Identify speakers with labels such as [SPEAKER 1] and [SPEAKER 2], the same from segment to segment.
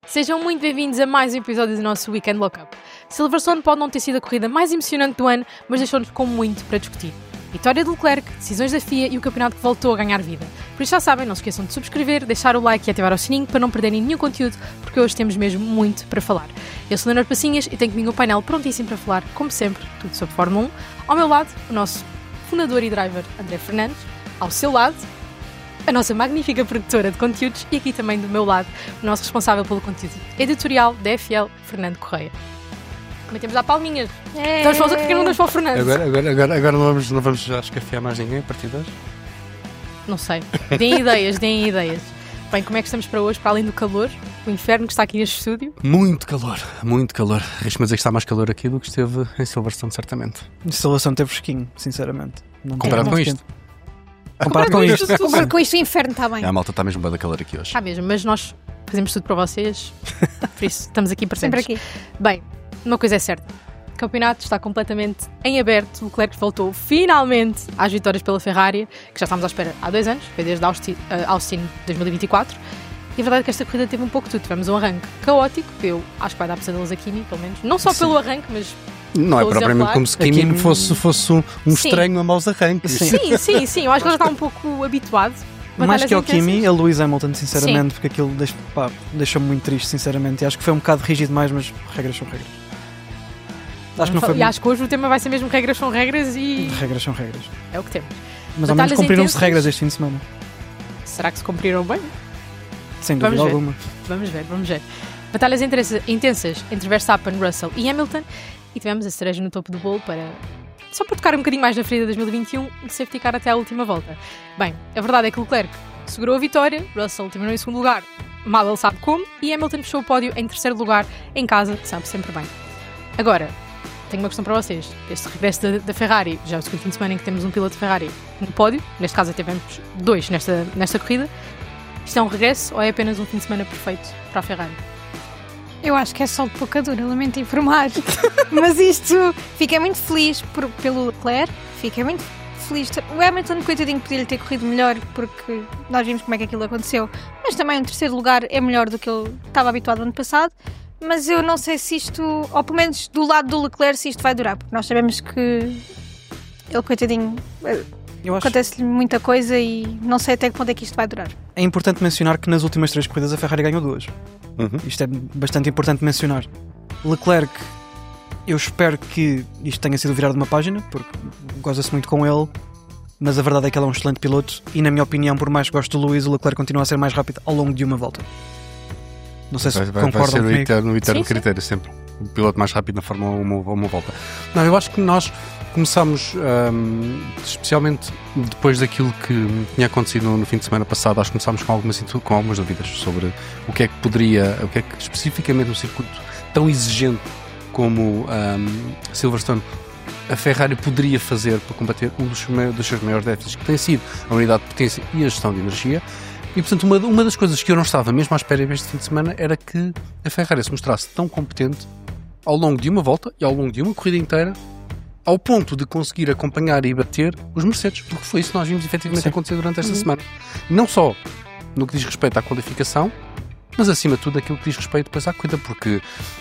[SPEAKER 1] Sejam muito bem-vindos a mais um episódio do nosso Weekend Lockup. Silverstone pode não ter sido a corrida mais emocionante do ano, mas deixou-nos com muito para discutir. Vitória de Leclerc, decisões da FIA e o campeonato que voltou a ganhar vida. Por isso já sabem, não se esqueçam de subscrever, deixar o like e ativar o sininho para não perderem nenhum conteúdo, porque hoje temos mesmo muito para falar. Eu sou Leonor Passinhas e tenho comigo um painel prontíssimo para falar, como sempre, tudo sobre Fórmula 1. Ao meu lado, o nosso fundador e driver André Fernandes. Ao seu lado, a nossa magnífica produtora de conteúdos e aqui também do meu lado, o nosso responsável pelo conteúdo editorial da FL, Fernando Correia. Também temos a palminhas. Estamos para que não damos para o Fernando.
[SPEAKER 2] Agora não vamos já escafiar mais ninguém a partir de hoje?
[SPEAKER 1] Não sei. Deem ideias. Bem, como é que estamos para hoje, para além do calor? O inferno que está aqui neste estúdio?
[SPEAKER 2] Muito calor. Arrisco-me a dizer que está mais calor aqui do que esteve em Silverstone, certamente.
[SPEAKER 3] Em Silverstone teve fresquinho, sinceramente. Não
[SPEAKER 2] comparado com isto?
[SPEAKER 3] Comparado
[SPEAKER 4] com isto o inferno está bem.
[SPEAKER 2] A malta está mesmo bem da calor aqui hoje.
[SPEAKER 1] Está mesmo, mas nós fazemos tudo para vocês. Por isso, estamos aqui presentes.
[SPEAKER 4] Sempre aqui.
[SPEAKER 1] Bem, uma coisa é certa. O campeonato está completamente em aberto. O Leclerc voltou finalmente às vitórias pela Ferrari, que já estávamos à espera há 2 anos, foi desde Austin 2024. E a verdade é que esta corrida teve um pouco de tudo. Tivemos um arranque caótico, que eu acho que vai dar pesadelos a Kimi, pelo menos. Não só pelo arranque, mas...
[SPEAKER 2] Não é propriamente como se Kimi fosse um estranho a maus arranques.
[SPEAKER 1] Sim. Eu acho que ele já está um pouco habituado.
[SPEAKER 3] Mais que ao Kimi, a Lewis Hamilton, sinceramente, porque aquilo deixou-me muito triste, sinceramente. E acho que foi um bocado rígido demais, mas regras são regras.
[SPEAKER 1] Acho que hoje o tema vai ser mesmo regras são regras e...
[SPEAKER 3] Regras são regras.
[SPEAKER 1] É o que temos.
[SPEAKER 3] Mas ao menos cumpriram-se regras este fim de semana.
[SPEAKER 1] Será que se cumpriram bem?
[SPEAKER 3] Sem dúvida alguma.
[SPEAKER 1] Vamos ver. Batalhas intensas entre Verstappen, Russell e Hamilton. E tivemos a cereja no topo do bolo só para tocar um bocadinho mais na ferida de 2021 e safety car até à última volta. Bem, a verdade é que Leclerc segurou a vitória, Russell terminou em segundo lugar, mal ele sabe como, e Hamilton fechou o pódio em terceiro lugar, em casa, sabe sempre bem. Agora, tenho uma questão para vocês. Este regresso da Ferrari, já é o segundo fim de semana em que temos um piloto de Ferrari no pódio, neste caso tivemos 2 nesta corrida. Isto é um regresso ou é apenas um fim de semana perfeito para a Ferrari?
[SPEAKER 4] Eu acho que é só de pouca dura, lamento informar. Mas isto, fiquei muito feliz pelo Leclerc, fiquei muito feliz. O Hamilton, coitadinho, podia-lhe ter corrido melhor, porque nós vimos como é que aquilo aconteceu. Mas também um terceiro lugar é melhor do que ele estava habituado ano passado. Mas eu não sei se isto, ou pelo menos do lado do Leclerc, se isto vai durar, porque nós sabemos que ele, coitadinho, acontece-lhe muita coisa e não sei até que ponto é que isto vai durar.
[SPEAKER 3] É importante mencionar que nas últimas 3 corridas a Ferrari ganhou 2. Isto é bastante importante mencionar. Leclerc, eu espero que isto tenha sido virado de uma página, porque goza-se muito com ele, mas a verdade é que ele é um excelente piloto e, na minha opinião, por mais que goste do Lewis, o Leclerc continua a ser mais rápido ao longo de uma volta. Não sei se concordam comigo.
[SPEAKER 2] Vai ser o eterno critério, sempre. O piloto mais rápido na Fórmula 1 uma volta. Não, eu acho que nós começámos, especialmente depois daquilo que tinha acontecido no fim de semana passado, acho que começámos com algumas dúvidas sobre o que é que especificamente no circuito tão exigente como Silverstone a Ferrari poderia fazer para combater um dos seus maiores déficits, que tem sido a unidade de potência e a gestão de energia. E, portanto, uma das coisas que eu não estava mesmo à espera este fim de semana era que a Ferrari se mostrasse tão competente ao longo de uma volta e ao longo de uma corrida inteira, ao ponto de conseguir acompanhar e bater os Mercedes, porque foi isso que nós vimos efetivamente acontecer durante esta semana. Não só no que diz respeito à qualificação, mas acima de tudo aquilo que diz respeito depois à corrida, porque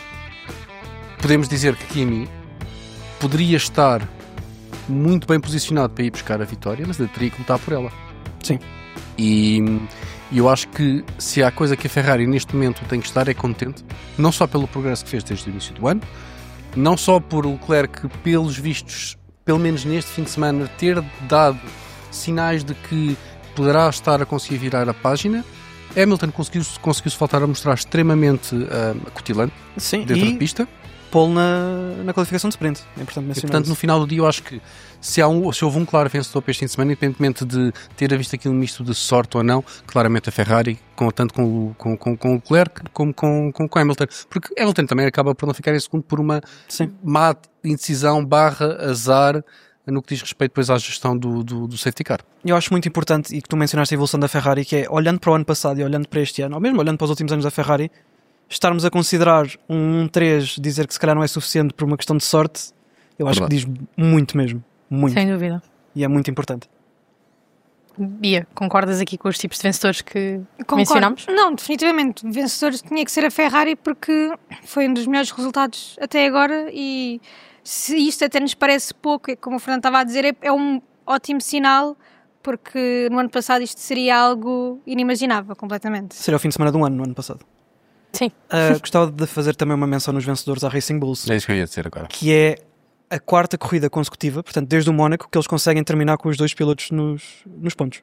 [SPEAKER 2] podemos dizer que Kimi poderia estar muito bem posicionado para ir buscar a vitória, mas ele teria que lutar por ela.
[SPEAKER 3] Sim.
[SPEAKER 2] E eu acho que se há coisa que a Ferrari neste momento tem que estar é contente, não só pelo progresso que fez desde o início do ano, não só por Leclerc, pelos vistos, pelo menos neste fim de semana, ter dado sinais de que poderá estar a conseguir virar a página. Hamilton conseguiu-se voltar a mostrar extremamente acutilante dentro da pista.
[SPEAKER 3] Pole na qualificação de sprint, é importante mencionar.
[SPEAKER 2] E, portanto, no final do dia eu acho que se houve um claro vencedor para este fim de semana, independentemente de ter visto aquilo misto de sorte ou não, claramente a Ferrari, tanto com o Leclerc como com Hamilton, porque Hamilton também acaba por não ficar em segundo por uma má indecisão / azar no que diz respeito depois à gestão do safety car.
[SPEAKER 3] Eu acho muito importante, e que tu mencionaste a evolução da Ferrari, que é, olhando para o ano passado e olhando para este ano, ou mesmo olhando para os últimos anos da Ferrari, estarmos a considerar um 1-3, dizer que se calhar não é suficiente por uma questão de sorte, eu acho que diz muito mesmo. Muito.
[SPEAKER 1] Sem dúvida.
[SPEAKER 3] E é muito importante.
[SPEAKER 1] Bia, concordas aqui com os tipos de vencedores que
[SPEAKER 4] Concordo.
[SPEAKER 1] mencionámos?
[SPEAKER 4] Não, definitivamente. Vencedor tinha que ser a Ferrari porque foi um dos melhores resultados até agora e se isto até nos parece pouco, como o Fernando estava a dizer, é um ótimo sinal porque no ano passado isto seria algo inimaginável completamente.
[SPEAKER 3] Seria o fim de semana de um ano, no ano passado.
[SPEAKER 1] Sim.
[SPEAKER 3] Gostava de fazer também uma menção nos vencedores à Racing Bulls,
[SPEAKER 2] É isso que eu ia dizer agora.
[SPEAKER 3] que é a quarta corrida consecutiva, portanto desde o Mónaco, que eles conseguem terminar com os dois pilotos nos pontos.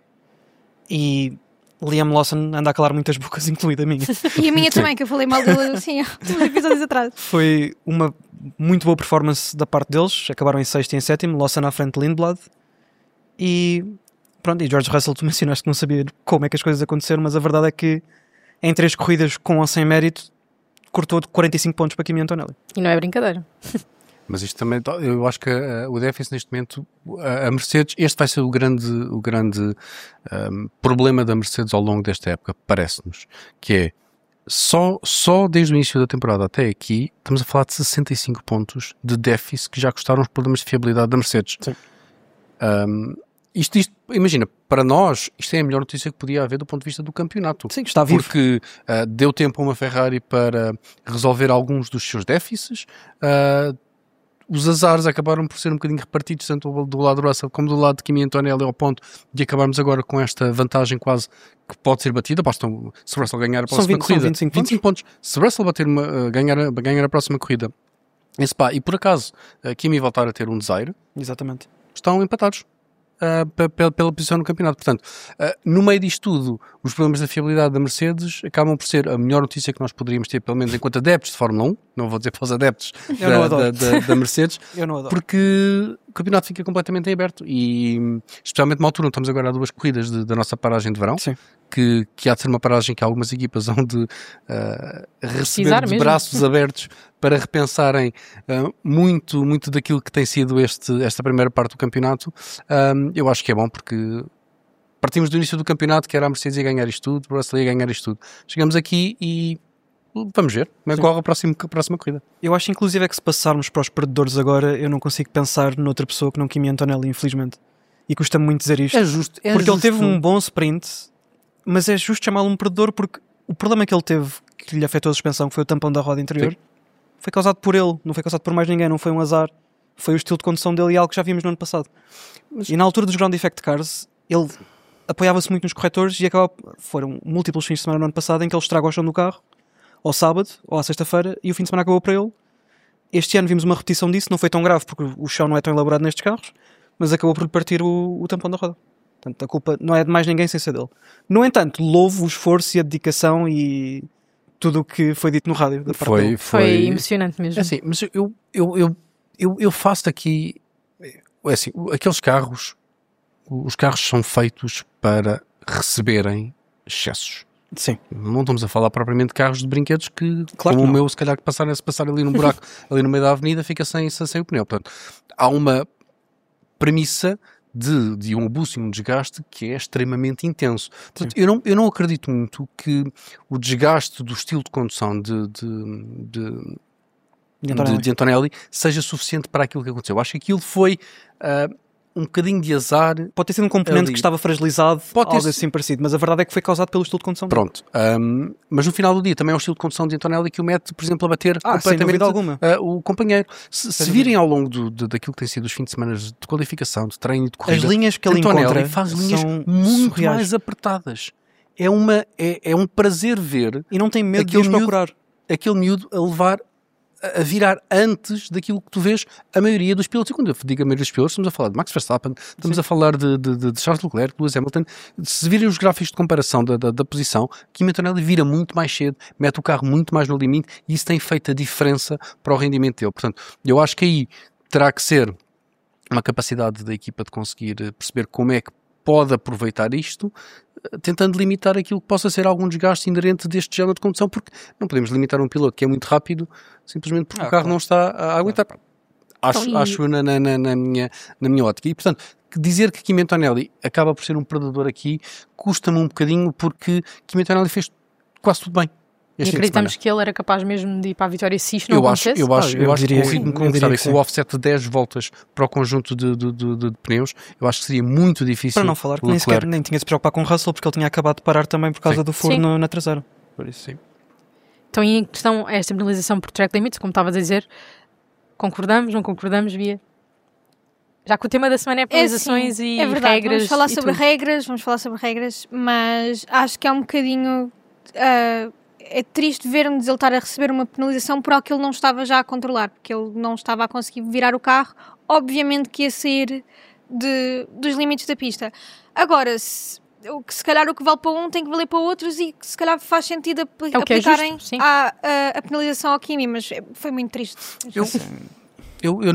[SPEAKER 3] E Liam Lawson anda a calar muitas bocas, incluída a minha.
[SPEAKER 4] E a minha também, que eu falei mal dele assim, uns episódios atrás.
[SPEAKER 3] Foi uma muito boa performance da parte deles, acabaram em sexto e em sétimo, Lawson à frente de Lindblad. E pronto, e George Russell, tu mencionaste que não sabia como é que as coisas aconteceram, mas a verdade é que em 3 corridas com ou sem mérito, cortou de 45 pontos para Kimi Antonelli.
[SPEAKER 1] E não é brincadeira.
[SPEAKER 2] Mas isto também, eu acho que o déficit neste momento, a Mercedes, este vai ser o grande problema da Mercedes ao longo desta época, parece-nos, que é só desde o início da temporada até aqui, estamos a falar de 65 pontos de déficit que já custaram os problemas de fiabilidade da Mercedes.
[SPEAKER 3] Sim.
[SPEAKER 2] Isto, imagina, para nós, isto é a melhor notícia que podia haver do ponto de vista do campeonato.
[SPEAKER 3] Sim, está vivo.
[SPEAKER 2] Porque deu tempo a uma Ferrari para resolver alguns dos seus déficits. Os azares acabaram por ser um bocadinho repartidos, tanto do lado do Russell como do lado de Kimi Antonelli, ao ponto de acabarmos agora com esta vantagem quase que pode ser batida. Basta se o Russell ganhar a próxima corrida.
[SPEAKER 3] São 25
[SPEAKER 2] pontos. Se o Russell ganhar a próxima corrida em Spa e por acaso Kimi voltar a ter um desire,
[SPEAKER 3] Exatamente.
[SPEAKER 2] estão empatados pela posição no campeonato. Portanto, no meio disto tudo, os problemas da fiabilidade da Mercedes acabam por ser a melhor notícia que nós poderíamos ter, pelo menos enquanto adeptos de Fórmula 1, não vou dizer para os adeptos da Mercedes,
[SPEAKER 3] Eu não adoro.
[SPEAKER 2] porque o campeonato fica completamente em aberto e, especialmente numa altura onde estamos agora a 2 corridas da nossa paragem de verão,
[SPEAKER 3] Sim.
[SPEAKER 2] que há de ser uma paragem que algumas equipas vão de receber de
[SPEAKER 1] mesmo.
[SPEAKER 2] braços abertos para repensarem muito daquilo que tem sido esta primeira parte do campeonato. Eu acho que é bom porque partimos do início do campeonato que era a Mercedes ia ganhar isto tudo, o Russell ia ganhar isto tudo. Chegamos aqui e vamos ver como é que corre a próxima corrida.
[SPEAKER 3] Eu acho inclusive é que se passarmos para os perdedores agora, eu não consigo pensar noutra pessoa que não Kimi Antonelli, infelizmente. E custa-me muito dizer isto.
[SPEAKER 2] É justo.
[SPEAKER 3] Porque ele teve um bom sprint, mas é justo chamá-lo um perdedor porque o problema que ele teve, que lhe afetou a suspensão, que foi o tampão da roda interior, foi causado por ele, não foi causado por mais ninguém, não foi um azar. Foi o estilo de condução dele e algo que já vimos no ano passado. E na altura dos Ground Effect Cars, ele apoiava-se muito nos corretores e foram múltiplos fins de semana no ano passado em que ele estragou o chão do carro, ao sábado ou à sexta-feira, e o fim de semana acabou para ele. Este ano vimos uma repetição disso, não foi tão grave porque o chão não é tão elaborado nestes carros, mas acabou por lhe partir o tampão da roda. Portanto, a culpa não é de mais ninguém sem ser dele. No entanto, louvo o esforço e a dedicação e tudo o que foi dito no rádio da parte dele.
[SPEAKER 1] Foi emocionante mesmo.
[SPEAKER 2] É assim, mas eu faço aqui, é assim, aqueles carros, os carros são feitos para receberem excessos.
[SPEAKER 3] Sim.
[SPEAKER 2] Não estamos a falar propriamente de carros de brinquedos que,
[SPEAKER 3] Claro
[SPEAKER 2] como
[SPEAKER 3] que
[SPEAKER 2] o meu, se calhar que passar ali num buraco, ali no meio da avenida, fica sem o pneu. Portanto, há uma premissa de um abuso e um desgaste que é extremamente intenso. Portanto, eu não acredito muito que o desgaste do estilo de condução de Antonelli seja suficiente para aquilo que aconteceu. Eu acho que aquilo foi um bocadinho de azar.
[SPEAKER 3] Pode ter sido um componente
[SPEAKER 2] ali
[SPEAKER 3] que estava fragilizado,
[SPEAKER 2] Pode
[SPEAKER 3] algo assim parecido, mas a verdade é que foi causado pelo estilo de condução dele.
[SPEAKER 2] Pronto. Mas no final do dia também é o estilo de condução de Antonelli que o mete, por exemplo, a bater
[SPEAKER 3] sem
[SPEAKER 2] completamente
[SPEAKER 3] dúvida alguma.
[SPEAKER 2] O companheiro. Se virem ao longo daquilo que tem sido os fins de semana de qualificação, de treino e de corrida,
[SPEAKER 3] As linhas que ele
[SPEAKER 2] Antonelli
[SPEAKER 3] encontra
[SPEAKER 2] faz linhas
[SPEAKER 3] são
[SPEAKER 2] muito
[SPEAKER 3] surreais.
[SPEAKER 2] mais apertadas. É um prazer ver
[SPEAKER 3] E não tem medo de
[SPEAKER 2] aquele
[SPEAKER 3] os procurar.
[SPEAKER 2] aquele miúdo a virar antes daquilo que tu vês a maioria dos pilotos. E quando eu digo a maioria dos pilotos, estamos a falar de Max Verstappen, estamos a falar de Charles Leclerc, de Lewis Hamilton. Se virem os gráficos de comparação da posição, Kimi Antonelli vira muito mais cedo, mete o carro muito mais no limite e isso tem feito a diferença para o rendimento dele. Portanto, eu acho que aí terá que ser uma capacidade da equipa de conseguir perceber como é que pode aproveitar isto, tentando limitar aquilo que possa ser algum desgaste inerente deste género de condução, porque não podemos limitar um piloto que é muito rápido simplesmente porque o carro não está a aguentar. Acho na minha ótica. E, portanto, dizer que Kimi Antonelli acaba por ser um perdedor aqui custa-me um bocadinho, porque Kimi Antonelli fez quase tudo bem.
[SPEAKER 1] E acreditamos que ele era capaz mesmo de ir para a vitória se isto não acontecesse?
[SPEAKER 2] Eu acho que com o ritmo como está, com o offset de 10 voltas para o conjunto de pneus, eu acho que seria muito difícil.
[SPEAKER 3] Para não falar que nem tinha de se preocupar com o Russell, porque ele tinha acabado de parar também por causa do furo na traseira.
[SPEAKER 2] Por isso, sim.
[SPEAKER 1] Então, em questão a esta penalização por track limits, como estavas a dizer, concordamos, não concordamos, Bia? Já que o tema da semana é penalizações e regras.
[SPEAKER 4] Vamos falar sobre regras, mas acho que é um bocadinho... é triste ver-nos ele estar a receber uma penalização por algo que ele não estava já a controlar, porque ele não estava a conseguir virar o carro, obviamente que ia sair dos limites da pista. Agora, se calhar o que vale para um tem que valer para outros e que se calhar faz sentido aplicarem a penalização ao Kimi, mas foi muito triste.
[SPEAKER 2] Eu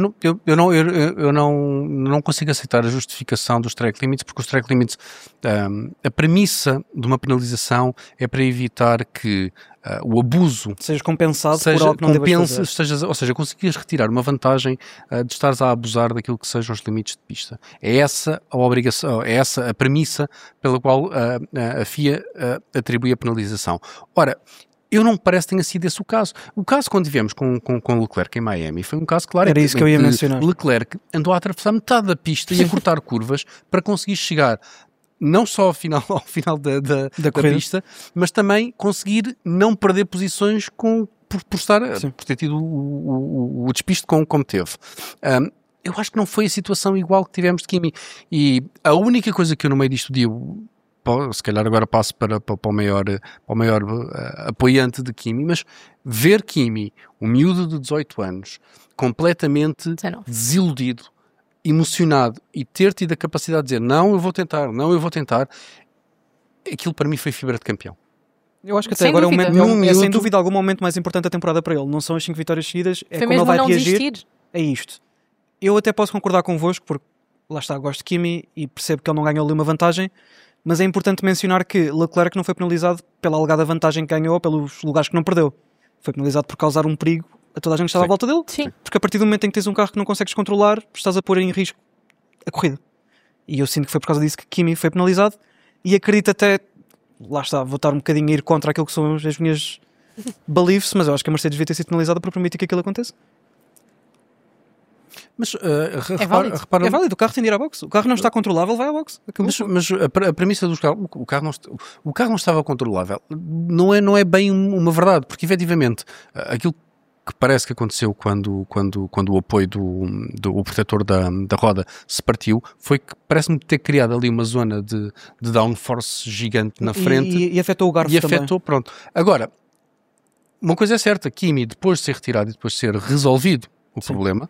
[SPEAKER 2] não consigo aceitar a justificação dos track limits, porque os track limits, a premissa de uma penalização é para evitar que o abuso
[SPEAKER 3] seja compensado por algo que não devas fazer.
[SPEAKER 2] Ou seja, conseguires retirar uma vantagem de estares a abusar daquilo que sejam os limites de pista. É essa a obrigação, é essa a premissa pela qual a FIA atribui a penalização. Ora, eu não me parece que tenha sido esse o caso. O caso quando tivemos com Leclerc em Miami foi um caso claro.
[SPEAKER 3] Era isso que eu ia mencionar.
[SPEAKER 2] Leclerc andou a atravessar metade da pista e a cortar curvas para conseguir chegar não só ao final da pista, mas também conseguir não perder posições por ter tido o despiste como teve. Eu acho que não foi a situação igual que tivemos de Kimi. E a única coisa que eu no meio disto digo, se calhar agora passo para o maior apoiante de Kimi, mas ver Kimi, um miúdo de 18 anos, completamente desiludido, emocionado e ter tido a capacidade de dizer não, eu vou tentar, aquilo para mim foi fibra de campeão.
[SPEAKER 3] Eu acho que até agora é sem dúvida algum momento mais importante da temporada para ele. Não são as 5 vitórias seguidas, é como ele vai reagir. É isto. Eu até posso concordar convosco, porque lá está, gosto de Kimi e percebo que ele não ganhou ali uma vantagem, mas é importante mencionar que Leclerc não foi penalizado pela alegada vantagem que ganhou ou pelos lugares que não perdeu. Foi penalizado por causar um perigo a toda a gente que estava à volta dele.
[SPEAKER 1] Sim.
[SPEAKER 3] Porque a partir do momento em que tens um carro que não consegues controlar, estás a pôr em risco a corrida. E eu sinto que foi por causa disso que Kimi foi penalizado e acredito até, lá está, vou estar um bocadinho a ir contra aquilo que são as minhas beliefs, mas eu acho que a Mercedes devia ter sido penalizada por permitir que aquilo aconteça.
[SPEAKER 2] Mas
[SPEAKER 3] é válido, o carro tem de ir à boxe. O carro não está controlável, vai à boxe.
[SPEAKER 2] Mas a premissa dos carros, o carro não estava controlável, não é bem uma verdade, porque efetivamente aquilo que parece que aconteceu quando o apoio do protetor da roda se partiu, foi que parece-me ter criado ali uma zona de downforce gigante na frente.
[SPEAKER 3] E afetou o garfo também.
[SPEAKER 2] Afetou, pronto. Agora, uma coisa é certa, Kimi, depois de ser retirado e depois de ser resolvido o problema,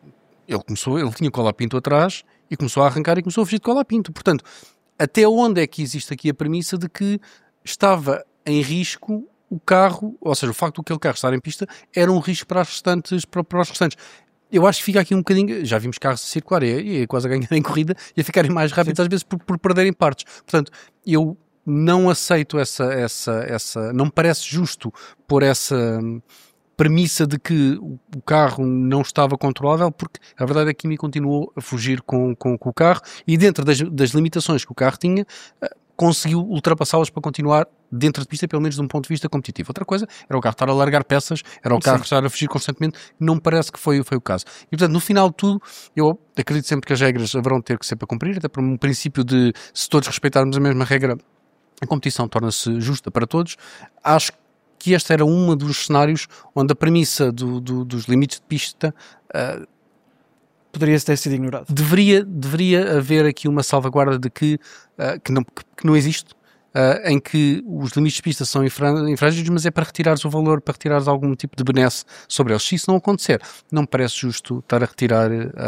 [SPEAKER 2] ele tinha cola-pinto atrás e começou a arrancar e começou a fugir de cola-pinto. Portanto, até onde é que existe aqui a premissa de que estava em risco o carro, ou seja, o facto de aquele carro estar em pista era um risco para os restantes. Eu acho que fica aqui um bocadinho... Já vimos carros a circular e quase a ganhar em corrida e a ficarem mais rápidos, às vezes por perderem partes. Portanto, eu não aceito essa... Não me parece justo por essa... premissa de que o carro não estava controlável, porque a verdade é que Kimi continuou a fugir com o carro e dentro das limitações que o carro tinha, conseguiu ultrapassá-las para continuar dentro de pista, pelo menos de um ponto de vista competitivo. Outra coisa era o carro estar a largar peças, era o carro estar a fugir constantemente, não me parece que foi o caso. E portanto, no final de tudo, eu acredito sempre que as regras haverão de ter que ser para cumprir, até por um princípio de, se todos respeitarmos a mesma regra, a competição torna-se justa para todos. Acho que este era um dos cenários onde a premissa dos limites de pista
[SPEAKER 3] poderia ter sido ignorado.
[SPEAKER 2] Deveria haver aqui uma salvaguarda de que não existe, em que os limites de pista são infrangidos, mas é para retirares o valor, para retirares algum tipo de benesse sobre eles. Se isso não acontecer, não me parece justo estar a retirar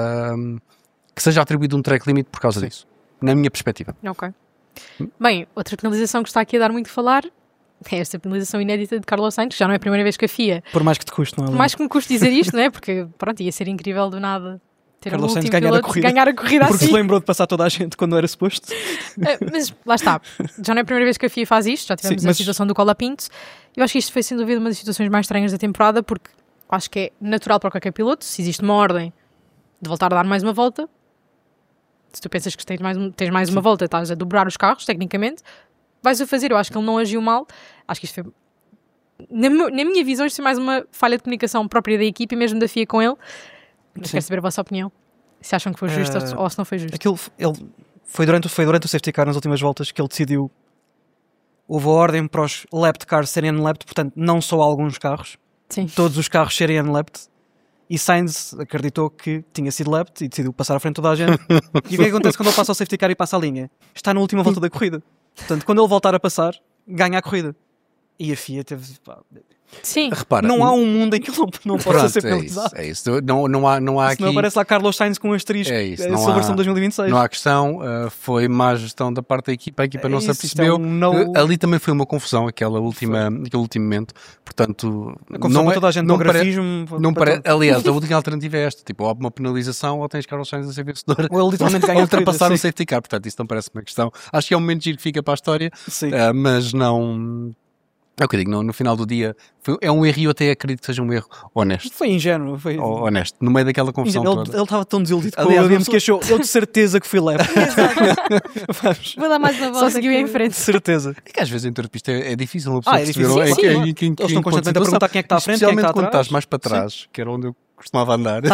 [SPEAKER 2] que seja atribuído um track limit por causa disso, na minha perspectiva.
[SPEAKER 1] Ok. Bem, outra penalização que está aqui a dar muito a falar é esta penalização inédita de Carlos Sainz, que já não é a primeira vez que a FIA...
[SPEAKER 3] Por mais que te custe, não é?
[SPEAKER 1] Por mais que me custe dizer isto, não é? Porque, pronto, ia ser incrível do nada ter
[SPEAKER 3] Carlos
[SPEAKER 1] um
[SPEAKER 3] Sainz
[SPEAKER 1] último piloto ganhar a corrida
[SPEAKER 3] porque
[SPEAKER 1] assim.
[SPEAKER 3] se lembrou de passar toda a gente quando era suposto.
[SPEAKER 1] Mas lá está, já não é a primeira vez que a FIA faz isto, já tivemos a situação do Colapinto. Eu acho que isto foi sem dúvida uma das situações mais estranhas da temporada, porque acho que é natural para qualquer piloto, se existe uma ordem de voltar a dar mais uma volta, se tu pensas que tens mais uma volta, estás a dobrar os carros, tecnicamente, vais-o fazer. Eu acho que ele não agiu mal, acho que isto foi na minha visão, isto é mais uma falha de comunicação própria da equipe e mesmo da FIA com ele. Mas quero saber a vossa opinião. Se acham que foi justo ou se não foi justo.
[SPEAKER 3] Aquilo, foi durante o safety car nas últimas voltas que ele decidiu. Houve a ordem para os lapped cars serem unlapped, portanto, não só alguns carros.
[SPEAKER 1] Sim.
[SPEAKER 3] Todos os carros serem unlapped. E Sainz acreditou que tinha sido lapped e decidiu passar à frente de toda a gente. E o que é que acontece quando ele passa ao safety car e passa a linha? Está na última volta da corrida. Portanto, quando ele voltar a passar, ganha a corrida. E a FIA teve...
[SPEAKER 1] Sim.
[SPEAKER 2] Repara,
[SPEAKER 3] não há um mundo em que ele não possa ser penalizado.
[SPEAKER 2] É isso. Não há aqui...
[SPEAKER 3] Não aparece lá Carlos Sainz com um asterisco sobre a versão 2026.
[SPEAKER 2] Não há questão, foi má gestão da parte da equipa, a equipa não se apercebeu. Ali também foi uma confusão, aquele último momento. Portanto,
[SPEAKER 3] a confusão para toda a gente, não grafismo.
[SPEAKER 2] Aliás, a última alternativa é esta: tipo, ou há uma penalização ou tens Carlos Sainz a ser vencedor.
[SPEAKER 3] Ou ele literalmente ganha a
[SPEAKER 2] ultrapassar o safety car. Portanto, isso não parece uma questão. Acho que é um momento giro que fica para a história, mas não. É o que eu digo, no final do dia é um erro e eu até acredito que seja um erro honesto.
[SPEAKER 3] Foi ingênuo.
[SPEAKER 2] Honesto, no meio daquela confusão toda.
[SPEAKER 3] Ele estava tão desiludido. Aliás, mesmo que achou, eu de certeza que fui leve.
[SPEAKER 4] Vou dar mais uma volta.
[SPEAKER 1] Só seguiu em frente.
[SPEAKER 3] De certeza.
[SPEAKER 2] É que às vezes em pista é difícil uma pessoa perceber.
[SPEAKER 3] Eles estão constantemente a perguntar quem é que está à frente, quem é que está atrás.
[SPEAKER 2] Especialmente quando estás mais para trás, que era onde eu costumava andar.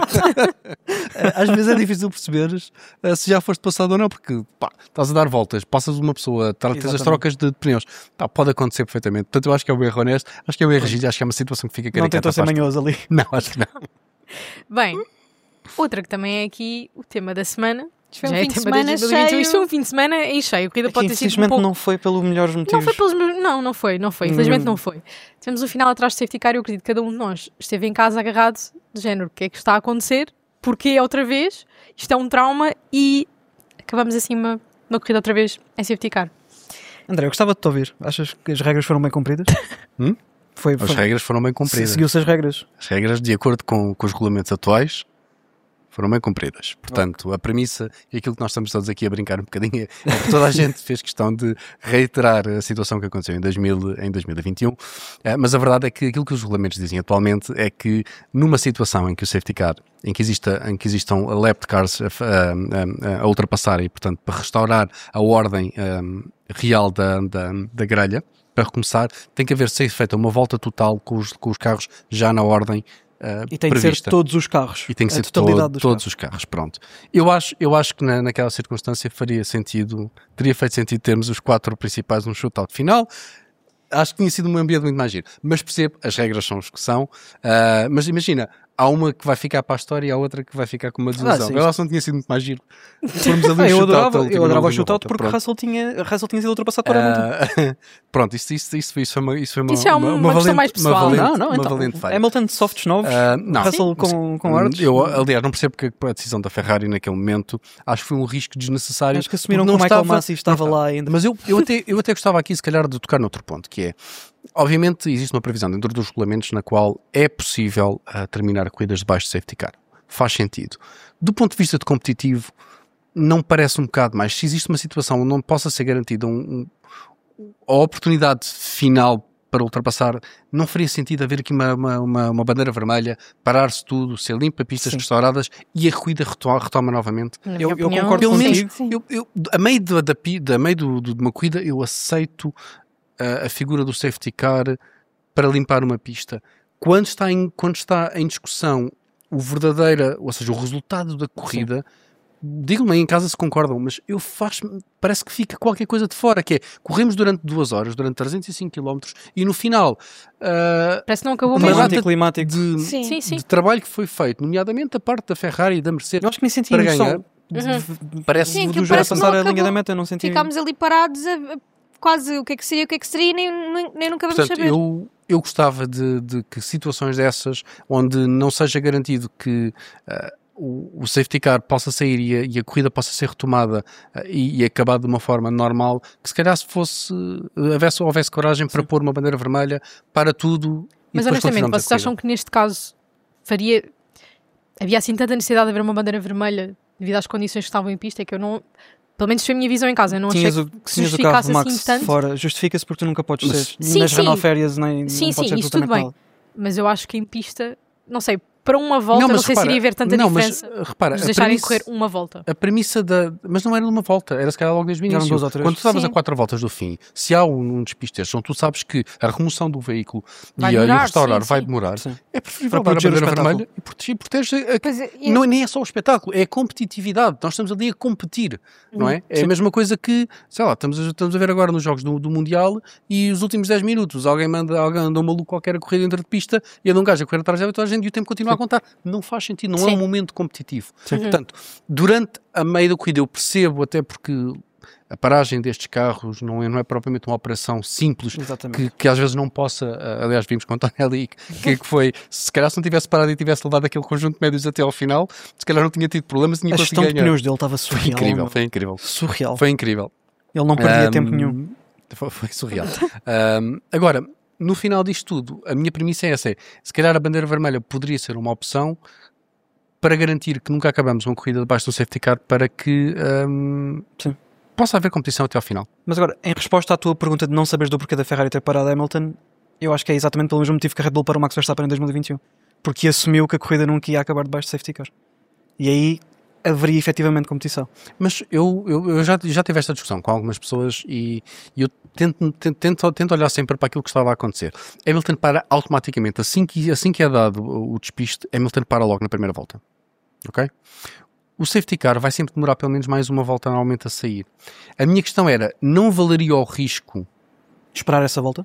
[SPEAKER 2] Às vezes é difícil perceberes se já foste passado ou não, porque estás a dar voltas, passas uma pessoa, tens as trocas de pneus, pode acontecer perfeitamente. Portanto, eu acho que é um erro honesto, acho que é um erro rígido, acho que é uma situação que fica caricata.
[SPEAKER 3] Não tentou ser manhoso ali.
[SPEAKER 2] Não, acho que não.
[SPEAKER 1] Bem, outra que também é aqui o tema da semana.
[SPEAKER 4] Isto foi um fim de semana cheio.
[SPEAKER 1] Isto foi um fim de semana em cheio. A corrida pode ter sido
[SPEAKER 3] infelizmente não foi pelos melhores motivos.
[SPEAKER 1] Não foi. Infelizmente não foi. Tivemos um final atrás de safety car e eu acredito que cada um de nós esteve em casa agarrado de género. O que é que está a acontecer? Porquê outra vez? Isto é um trauma e acabamos assim uma corrida outra vez em safety car.
[SPEAKER 3] André, eu gostava de te ouvir. Achas que as regras foram bem cumpridas?
[SPEAKER 2] As regras foram bem cumpridas.
[SPEAKER 3] Seguiu-se as regras.
[SPEAKER 2] As regras, de acordo com os regulamentos atuais, foram bem cumpridas. Portanto, a premissa e aquilo que nós estamos todos aqui a brincar um bocadinho é que toda a gente fez questão de reiterar a situação que aconteceu em 2021, mas a verdade é que aquilo que os regulamentos dizem atualmente é que numa situação em que o safety car, em que existam lapped cars a ultrapassarem, portanto, para restaurar a ordem real da grelha, para recomeçar, tem que ser feita uma volta total com os carros já na ordem
[SPEAKER 3] e tem
[SPEAKER 2] prevista.
[SPEAKER 3] Que ser todos os carros.
[SPEAKER 2] E tem que ser todos os carros, pronto. Eu acho que naquela circunstância teria feito sentido termos os 4 principais num shootout final. Acho que tinha sido um ambiente muito mais giro. Mas percebo, as regras são os que são. Mas imagina, há uma que vai ficar para a história e há outra que vai ficar com uma desilusão. Eu acho que não tinha sido muito mais giro.
[SPEAKER 3] Eu adorava o shootout porque Russell tinha sido ultrapassado por muito.
[SPEAKER 2] Pronto, isso foi uma
[SPEAKER 1] isso é uma questão mais pessoal.
[SPEAKER 2] Uma valente falha.
[SPEAKER 3] Hamilton de softs novos, Russell com hards.
[SPEAKER 2] Eu, aliás, não percebo porque a decisão da Ferrari naquele momento, acho que foi um risco desnecessário.
[SPEAKER 3] Acho que assumiram que o Michael Masi estava lá ainda.
[SPEAKER 2] Mas eu até gostava aqui, se calhar, de tocar noutro ponto, que é, obviamente, existe uma previsão dentro dos regulamentos na qual é possível terminar corridas debaixo de safety car. Faz sentido. Do ponto de vista de competitivo, não parece um bocado mais. Se existe uma situação onde não possa ser garantida a oportunidade final para ultrapassar, não faria sentido haver aqui uma bandeira vermelha, parar-se tudo, ser limpa, pistas restauradas e a corrida retoma novamente.
[SPEAKER 3] Eu concordo pelo menos.
[SPEAKER 2] A meio de uma corrida, eu aceito a figura do safety car para limpar uma pista. Quando está em discussão ou seja, o resultado da corrida, digam-me aí em casa se concordam, mas parece que fica qualquer coisa de fora, que é, corremos durante 2 horas, durante 305 km e no final
[SPEAKER 1] parece que não acabou
[SPEAKER 2] uma
[SPEAKER 1] mesmo.
[SPEAKER 2] Climático de trabalho que foi feito, nomeadamente a parte da Ferrari e da Mercedes.
[SPEAKER 3] Eu acho que me senti
[SPEAKER 2] para ganhar.
[SPEAKER 3] Parece que o a passar a linha da meta, eu não senti.
[SPEAKER 4] Ficámos ali parados quase o que é que seria, nem nunca vamos saber.
[SPEAKER 2] Eu gostava de que situações dessas, onde não seja garantido que o safety car possa sair e a corrida possa ser retomada e acabar de uma forma normal, que se calhar se houvesse coragem para pôr uma bandeira vermelha para tudo.
[SPEAKER 1] Mas honestamente, vocês acham que neste caso havia assim tanta necessidade de haver uma bandeira vermelha devido às condições que estavam em pista, que eu não... Pelo menos foi a minha visão em casa. Eu não achei que se justificasse assim tanto.
[SPEAKER 3] Fora, justifica-se porque tu nunca podes ser. Nas renal férias nem
[SPEAKER 1] sim,
[SPEAKER 3] não podes ser
[SPEAKER 1] isso tudo bem. Mas eu acho que em pista, não sei, para uma volta, não sei se iria haver tanta diferença.
[SPEAKER 2] Mas repara,
[SPEAKER 1] nos deixarem correr uma volta.
[SPEAKER 2] A premissa mas não era uma volta, era se calhar logo desde o início. Quando tu estavas a 4 voltas do fim, se há um despiste destes, onde tu sabes que a remoção do veículo e o restaurar vai demorar, é preferível dar a bandeira vermelha e proteger. Nem é só o espetáculo, é a competitividade. Nós estamos ali a competir, não é? É a mesma coisa que, sei lá, estamos a ver agora nos jogos do Mundial e os últimos 10 minutos alguém anda um maluco qualquer a correr dentro de pista e anda um gajo a correr atrás dela e toda a gente e o tempo continua a contar. Não faz sentido, não é um momento competitivo. Portanto, durante a meio da corrida eu percebo, até porque a paragem destes carros não é propriamente uma operação simples que às vezes não possa, aliás vimos com o Antonelli que foi, se calhar se não tivesse parado e tivesse levado aquele conjunto de médios até ao final, se calhar não tinha tido problemas, tinha conseguido ganhar. A gestão de
[SPEAKER 3] pneus dele estava surreal.
[SPEAKER 2] Foi incrível.
[SPEAKER 3] Surreal.
[SPEAKER 2] Foi incrível.
[SPEAKER 3] Ele não perdia tempo nenhum.
[SPEAKER 2] Foi surreal. Agora, no final disto tudo, a minha premissa é essa: se calhar a bandeira vermelha poderia ser uma opção para garantir que nunca acabamos uma corrida debaixo do safety car para que possa haver competição até ao final.
[SPEAKER 3] Mas agora, em resposta à tua pergunta de não saberes do porquê da Ferrari ter parado a Hamilton, eu acho que é exatamente pelo mesmo motivo que a Red Bull parou o Max Verstappen em 2021. Porque assumiu que a corrida nunca ia acabar debaixo do safety car. E aí haveria efetivamente competição.
[SPEAKER 2] Mas eu já tive esta discussão com algumas pessoas e eu tento olhar sempre para aquilo que estava a acontecer. Hamilton para automaticamente, assim que é dado o despiste, Hamilton para logo na primeira volta. Ok? O safety car vai sempre demorar pelo menos mais uma volta normalmente a sair. A minha questão era, não valeria o risco
[SPEAKER 3] de esperar essa volta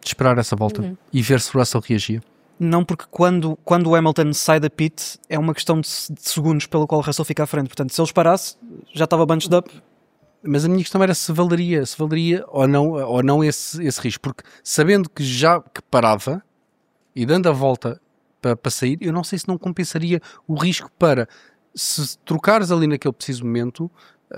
[SPEAKER 2] e ver se o Russell reagia?
[SPEAKER 3] Não, porque quando o Hamilton sai da pit é uma questão de segundos pelo qual o Russell fica à frente. Portanto, se ele parasse, já estava bunched up.
[SPEAKER 2] Mas a minha questão era se valeria ou não esse risco. Porque sabendo que parava e dando a volta para sair, eu não sei se não compensaria o risco para, se trocares ali naquele preciso momento,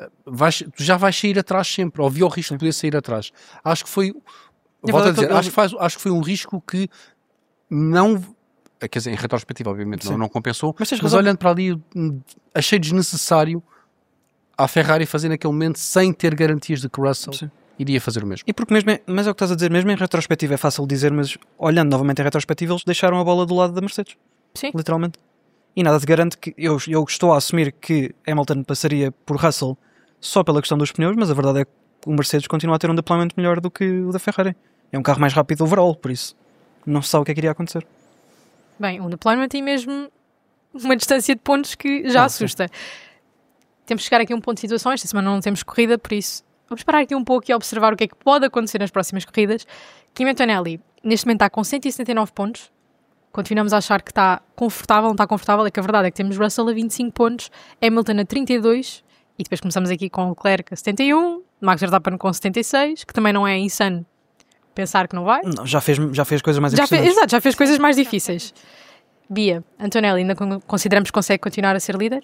[SPEAKER 2] tu já vais sair atrás sempre. Ou havia o risco de poder sair atrás. Acho que foi... Volto a dizer, acho que foi um risco que não, quer dizer, em retrospectiva obviamente não compensou, mas olhando para ali achei desnecessário a Ferrari fazer naquele momento sem ter garantias de que Russell iria fazer o mesmo.
[SPEAKER 3] E porque mesmo, mas é o que estás a dizer, mesmo em retrospectiva é fácil dizer, mas olhando novamente em retrospectiva eles deixaram a bola do lado da Mercedes.
[SPEAKER 1] Sim.
[SPEAKER 3] Literalmente. E nada te garante que eu estou a assumir que Hamilton passaria por Russell só pela questão dos pneus, mas a verdade é que o Mercedes continua a ter um deployment melhor do que o da Ferrari. É um carro mais rápido overall, por isso não se sabe o que é que iria acontecer.
[SPEAKER 1] Bem, o deployment tem mesmo uma distância de pontos que já assusta. Sim. Temos que chegar aqui a um ponto de situação. Esta semana não temos corrida, por isso vamos parar aqui um pouco e observar o que é que pode acontecer nas próximas corridas. Kimi Antonelli, neste momento, está com 179 pontos. Continuamos a achar que está confortável, não está confortável. É que a verdade é que temos Russell a 25 pontos, Hamilton a 32, e depois começamos aqui com Leclerc a 71, Max Verstappen com 76, que também não é insano pensar que não vai.
[SPEAKER 3] Não, já fez coisas mais impressionantes.
[SPEAKER 1] Exato, já fez coisas mais difíceis. Bia, Antonelli, ainda consideramos que consegue continuar a ser líder?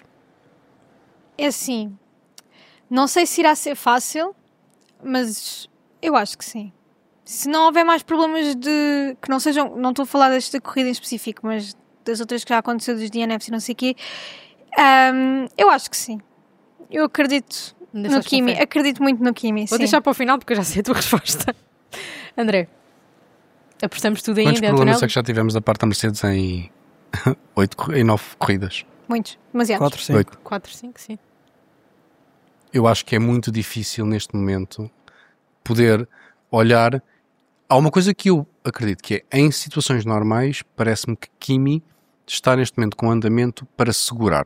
[SPEAKER 4] É assim, não sei se irá ser fácil, mas eu acho que sim. Se não houver mais problemas que não sejam, não estou a falar desta corrida em específico, mas das outras que já aconteceu, dos DNFs e não sei o quê, eu acho que sim. Eu acredito no Kimi, acredito muito no Kimi.
[SPEAKER 1] Vou deixar para o final porque eu já sei a tua resposta. André, apostamos tudo ainda.
[SPEAKER 2] Quantos problemas é que já tivemos da parte da Mercedes em 9 corridas?
[SPEAKER 4] Muitos, demasiados.
[SPEAKER 1] 4, 5, sim.
[SPEAKER 2] Eu acho que é muito difícil neste momento poder olhar. Há uma coisa que eu acredito que é, em situações normais, parece-me que Kimi está neste momento com andamento para segurar.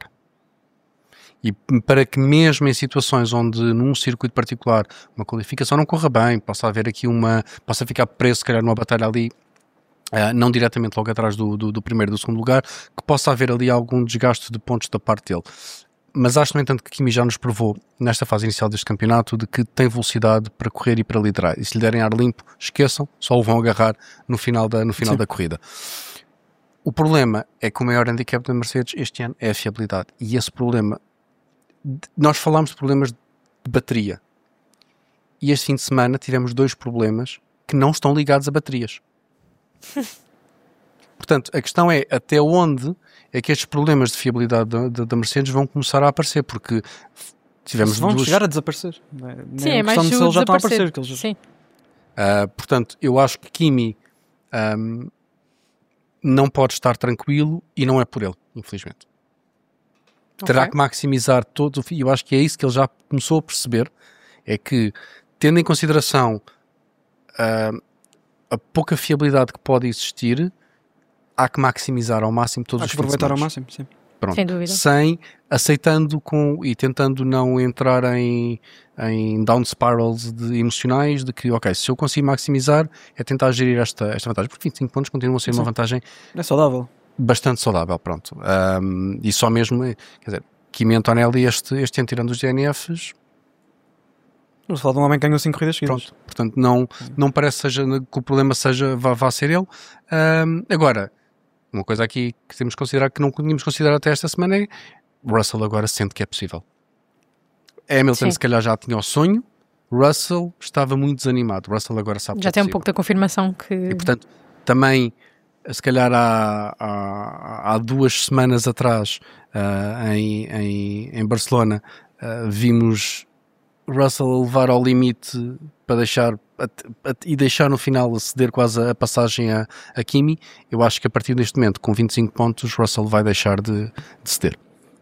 [SPEAKER 2] E para que mesmo em situações onde num circuito particular uma qualificação não corra bem, possa possa ficar preso se calhar numa batalha ali, não diretamente logo atrás do primeiro e do segundo lugar, que possa haver ali algum desgaste de pontos da parte dele. Mas acho, no entanto, que Kimi já nos provou nesta fase inicial deste campeonato de que tem velocidade para correr e para liderar. E se lhe derem ar limpo, esqueçam, só o vão agarrar no final da corrida. O problema é que o maior handicap da Mercedes este ano é a fiabilidade. E esse problema, nós falámos de problemas de bateria. E este fim de semana tivemos 2 problemas que não estão ligados a baterias. Portanto, a questão é até onde é que estes problemas de fiabilidade da Mercedes vão começar a aparecer, porque tivemos
[SPEAKER 3] vão chegar a desaparecer.
[SPEAKER 1] Sim, é mais se eles já estão a aparecer.
[SPEAKER 3] Sim.
[SPEAKER 2] Portanto, eu acho que Kimi não pode estar tranquilo e não é por ele. infelizmente. Terá que maximizar todo, e eu acho que é isso que ele já começou a perceber, é que, tendo em consideração a pouca fiabilidade que pode existir, há que maximizar ao máximo todos os fins de semana.
[SPEAKER 3] Aproveitar ao máximo, sim.
[SPEAKER 2] Pronto.
[SPEAKER 1] Sem dúvida.
[SPEAKER 2] Aceitando e tentando não entrar em down spirals emocionais de que, ok, se eu consigo maximizar, é tentar gerir esta vantagem, porque 25 pontos continuam a ser uma vantagem
[SPEAKER 3] é saudável.
[SPEAKER 2] Bastante saudável, pronto. E só mesmo, quer dizer, Kimi Antonelli este ano tirando os DNFs.
[SPEAKER 3] Vamos falar de um homem que ganhou 5 corridas seguidas.
[SPEAKER 2] Pronto, portanto não parece que o problema vá ser ele. Agora, uma coisa aqui que temos que considerar, que não tínhamos considerado até esta semana, é Russell agora sente que é possível. Hamilton
[SPEAKER 1] Sim.
[SPEAKER 2] se calhar já tinha o sonho, Russell estava muito desanimado, Russell agora sabe que
[SPEAKER 1] Já
[SPEAKER 2] é
[SPEAKER 1] tem um
[SPEAKER 2] possível.
[SPEAKER 1] pouco da confirmação que...
[SPEAKER 2] E portanto, também, se calhar há 2 semanas atrás, em Barcelona, vimos Russell levar ao limite para deixar no final ceder quase a passagem a Kimi. Eu acho que a partir deste momento, com 25 pontos, Russell vai deixar de ceder.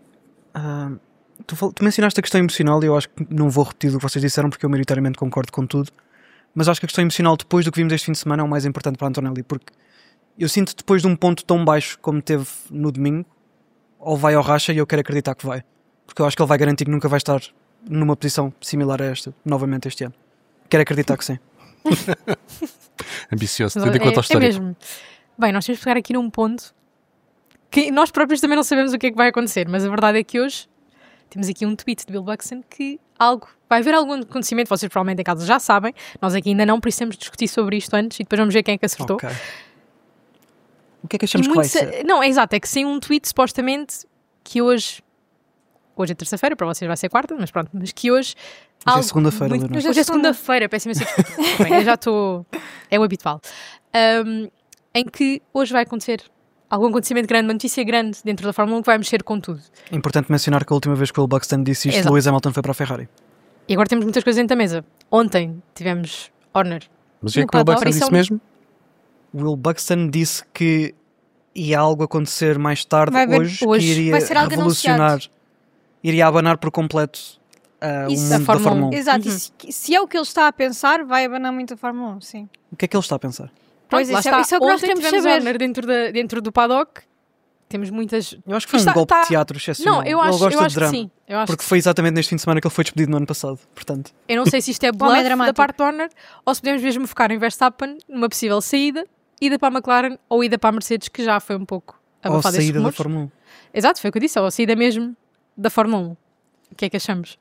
[SPEAKER 3] Tu mencionaste a questão emocional e eu acho que não vou repetir o que vocês disseram porque eu maioritariamente concordo com tudo, mas acho que a questão emocional depois do que vimos este fim de semana é o mais importante para Antonelli, porque eu sinto depois de um ponto tão baixo como teve no domingo, ou vai ao racha, e eu quero acreditar que vai, porque eu acho que ele vai garantir que nunca vai estar numa posição similar a esta novamente este ano. Quero acreditar que sim.
[SPEAKER 2] Ambicioso, tendo em conta o histórico.
[SPEAKER 1] mesmo. Bem, nós temos que pegar aqui num ponto que nós próprios também não sabemos o que é que vai acontecer, mas a verdade é que hoje temos aqui um tweet de Bill Buxton que vai haver algum acontecimento, vocês provavelmente em casa já sabem, nós aqui ainda não precisamos discutir sobre isto antes e depois vamos ver quem é que acertou.
[SPEAKER 3] Okay. O que é que achamos que vai ser?
[SPEAKER 1] Não, é exato, é que sem um tweet supostamente que hoje é terça-feira, para vocês vai ser quarta, mas pronto, mas que hoje...
[SPEAKER 3] Hoje é segunda-feira,
[SPEAKER 1] muito...
[SPEAKER 3] Leonor.
[SPEAKER 1] Hoje é segunda-feira, peço imensa desculpa. Bem, eu já estou... É o habitual. Em que hoje vai acontecer algum acontecimento grande, uma notícia grande dentro da Fórmula 1 que vai mexer com tudo.
[SPEAKER 3] É importante mencionar que a última vez que o Bill Buxton disse isto,
[SPEAKER 1] Exato.
[SPEAKER 3] Lewis Hamilton foi para a Ferrari.
[SPEAKER 1] E agora temos muitas coisas dentro da mesa. Ontem tivemos Horner.
[SPEAKER 2] Mas o que é que o Buxton disse mesmo?
[SPEAKER 3] Will Buxton disse que ia algo acontecer mais tarde hoje, que iria
[SPEAKER 4] vai ser algo
[SPEAKER 3] revolucionar,
[SPEAKER 4] anunciado.
[SPEAKER 3] Iria abanar por completo o mundo da Fórmula 1.
[SPEAKER 4] Exato, e se é o que ele está a pensar, vai abanar muito a Fórmula 1, sim.
[SPEAKER 3] O que é que ele está a pensar?
[SPEAKER 4] Pois,
[SPEAKER 1] Pronto,
[SPEAKER 4] isso é o que nós
[SPEAKER 1] ontem
[SPEAKER 4] temos de
[SPEAKER 1] tivemos
[SPEAKER 4] saber.
[SPEAKER 1] Horner dentro do paddock. Temos muitas...
[SPEAKER 3] Eu acho que foi um golpe de teatro excepcional.
[SPEAKER 1] Não, eu
[SPEAKER 3] ele
[SPEAKER 1] acho
[SPEAKER 3] gosta de
[SPEAKER 1] que
[SPEAKER 3] drama,
[SPEAKER 1] sim. Eu acho
[SPEAKER 3] porque foi exatamente neste fim de semana que ele foi despedido no ano passado. Portanto,
[SPEAKER 1] eu não sei se isto é
[SPEAKER 4] homem
[SPEAKER 1] bluff
[SPEAKER 4] dramático.
[SPEAKER 1] da parte de Horner ou se podemos mesmo focar em Verstappen numa possível saída, ida para a McLaren ou ida para a Mercedes, que já foi um pouco
[SPEAKER 3] ou
[SPEAKER 1] abafada estes
[SPEAKER 3] saída da
[SPEAKER 1] rumores.
[SPEAKER 3] Fórmula 1.
[SPEAKER 1] Exato, foi o que eu disse, ou a saída mesmo da Fórmula 1. O que é que achamos?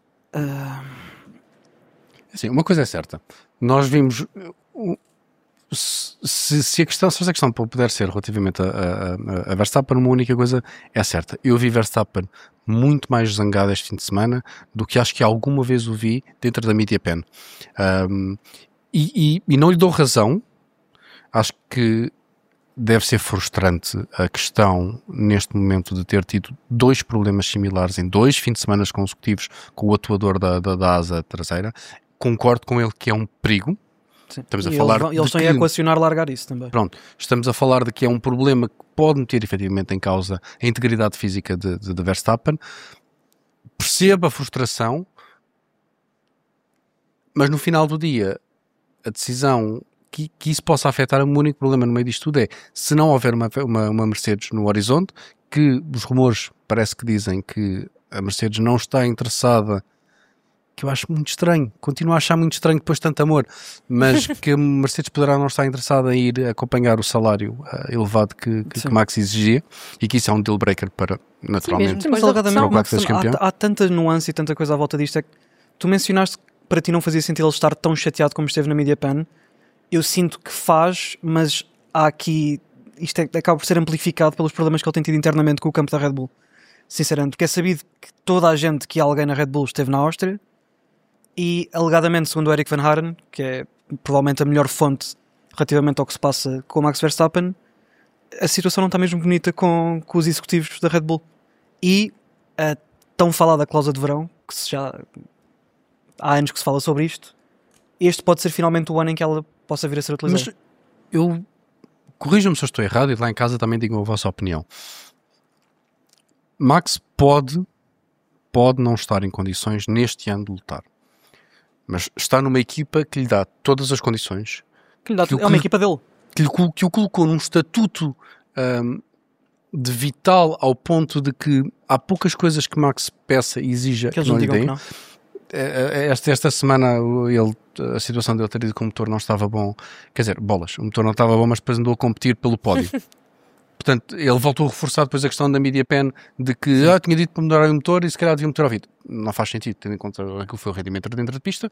[SPEAKER 2] Assim, uma coisa é certa. Nós vimos... Se a questão puder ser relativamente a Verstappen, uma única coisa é certa. Eu vi Verstappen muito mais zangado este fim de semana do que acho que alguma vez o vi dentro da Media Pen. E não lhe dou razão. Acho que deve ser frustrante a questão, neste momento, de ter tido 2 problemas similares em 2 fins de semana consecutivos com o atuador da asa traseira. Concordo com ele que é um perigo.
[SPEAKER 3] Sim.
[SPEAKER 2] Estamos a
[SPEAKER 3] E
[SPEAKER 2] falar
[SPEAKER 3] eles estão a equacionar largar isso também.
[SPEAKER 2] Pronto, estamos a falar de que é um problema que pode meter efetivamente em causa a integridade física de Verstappen. Percebo a frustração, mas no final do dia a decisão que isso possa afetar, o único problema no meio disto tudo é, se não houver uma Mercedes no horizonte, que os rumores parece que dizem que a Mercedes não está interessada, que eu acho muito estranho, continuo a achar muito estranho depois de tanto amor, mas que a Mercedes poderá não estar interessada em ir acompanhar o salário elevado que Max exigia, e que isso é um deal breaker para, naturalmente,
[SPEAKER 1] Sim,
[SPEAKER 3] Mas
[SPEAKER 1] depois
[SPEAKER 3] alegadamente,
[SPEAKER 1] da
[SPEAKER 2] Max seja campeão.
[SPEAKER 3] há tanta nuance e tanta coisa à volta disto. É que tu mencionaste que para ti não fazia sentido ele estar tão chateado como esteve na Media Pen. Eu sinto que faz, mas há aqui, isto acaba por ser amplificado pelos problemas que ele tem tido internamente com o campo da Red Bull, sinceramente, porque é sabido que toda a gente que alguém na Red Bull esteve na Áustria, e alegadamente, segundo o Eric Van Haren, que é provavelmente a melhor fonte relativamente ao que se passa com o Max Verstappen, a situação não está mesmo bonita com os executivos da Red Bull. E a tão falada cláusula de verão, que há anos que se fala sobre isto, este pode ser finalmente o ano em que ela possa vir a ser utilizada.
[SPEAKER 2] Mas eu corrijam-me se eu estou errado, e lá em casa também digam a vossa opinião. Max pode não estar em condições neste ano de lutar, mas está numa equipa que lhe dá todas as condições,
[SPEAKER 3] é uma equipa dele,
[SPEAKER 2] que o colocou num estatuto de vital, ao ponto de que há poucas coisas que Max peça e exija
[SPEAKER 3] que eles
[SPEAKER 2] não
[SPEAKER 3] não
[SPEAKER 2] lhe
[SPEAKER 3] digam
[SPEAKER 2] deem.
[SPEAKER 3] que não.
[SPEAKER 2] Esta semana a situação dele ter ido com o motor não estava bom, quer dizer, bolas, o motor não estava bom, mas depois andou a competir pelo pódio. Portanto, ele voltou a reforçar depois a questão da media pen, de que tinha dito para mudar o motor e se calhar devia meter ouvido. Não faz sentido, tendo em conta aquilo foi o rendimento dentro da pista.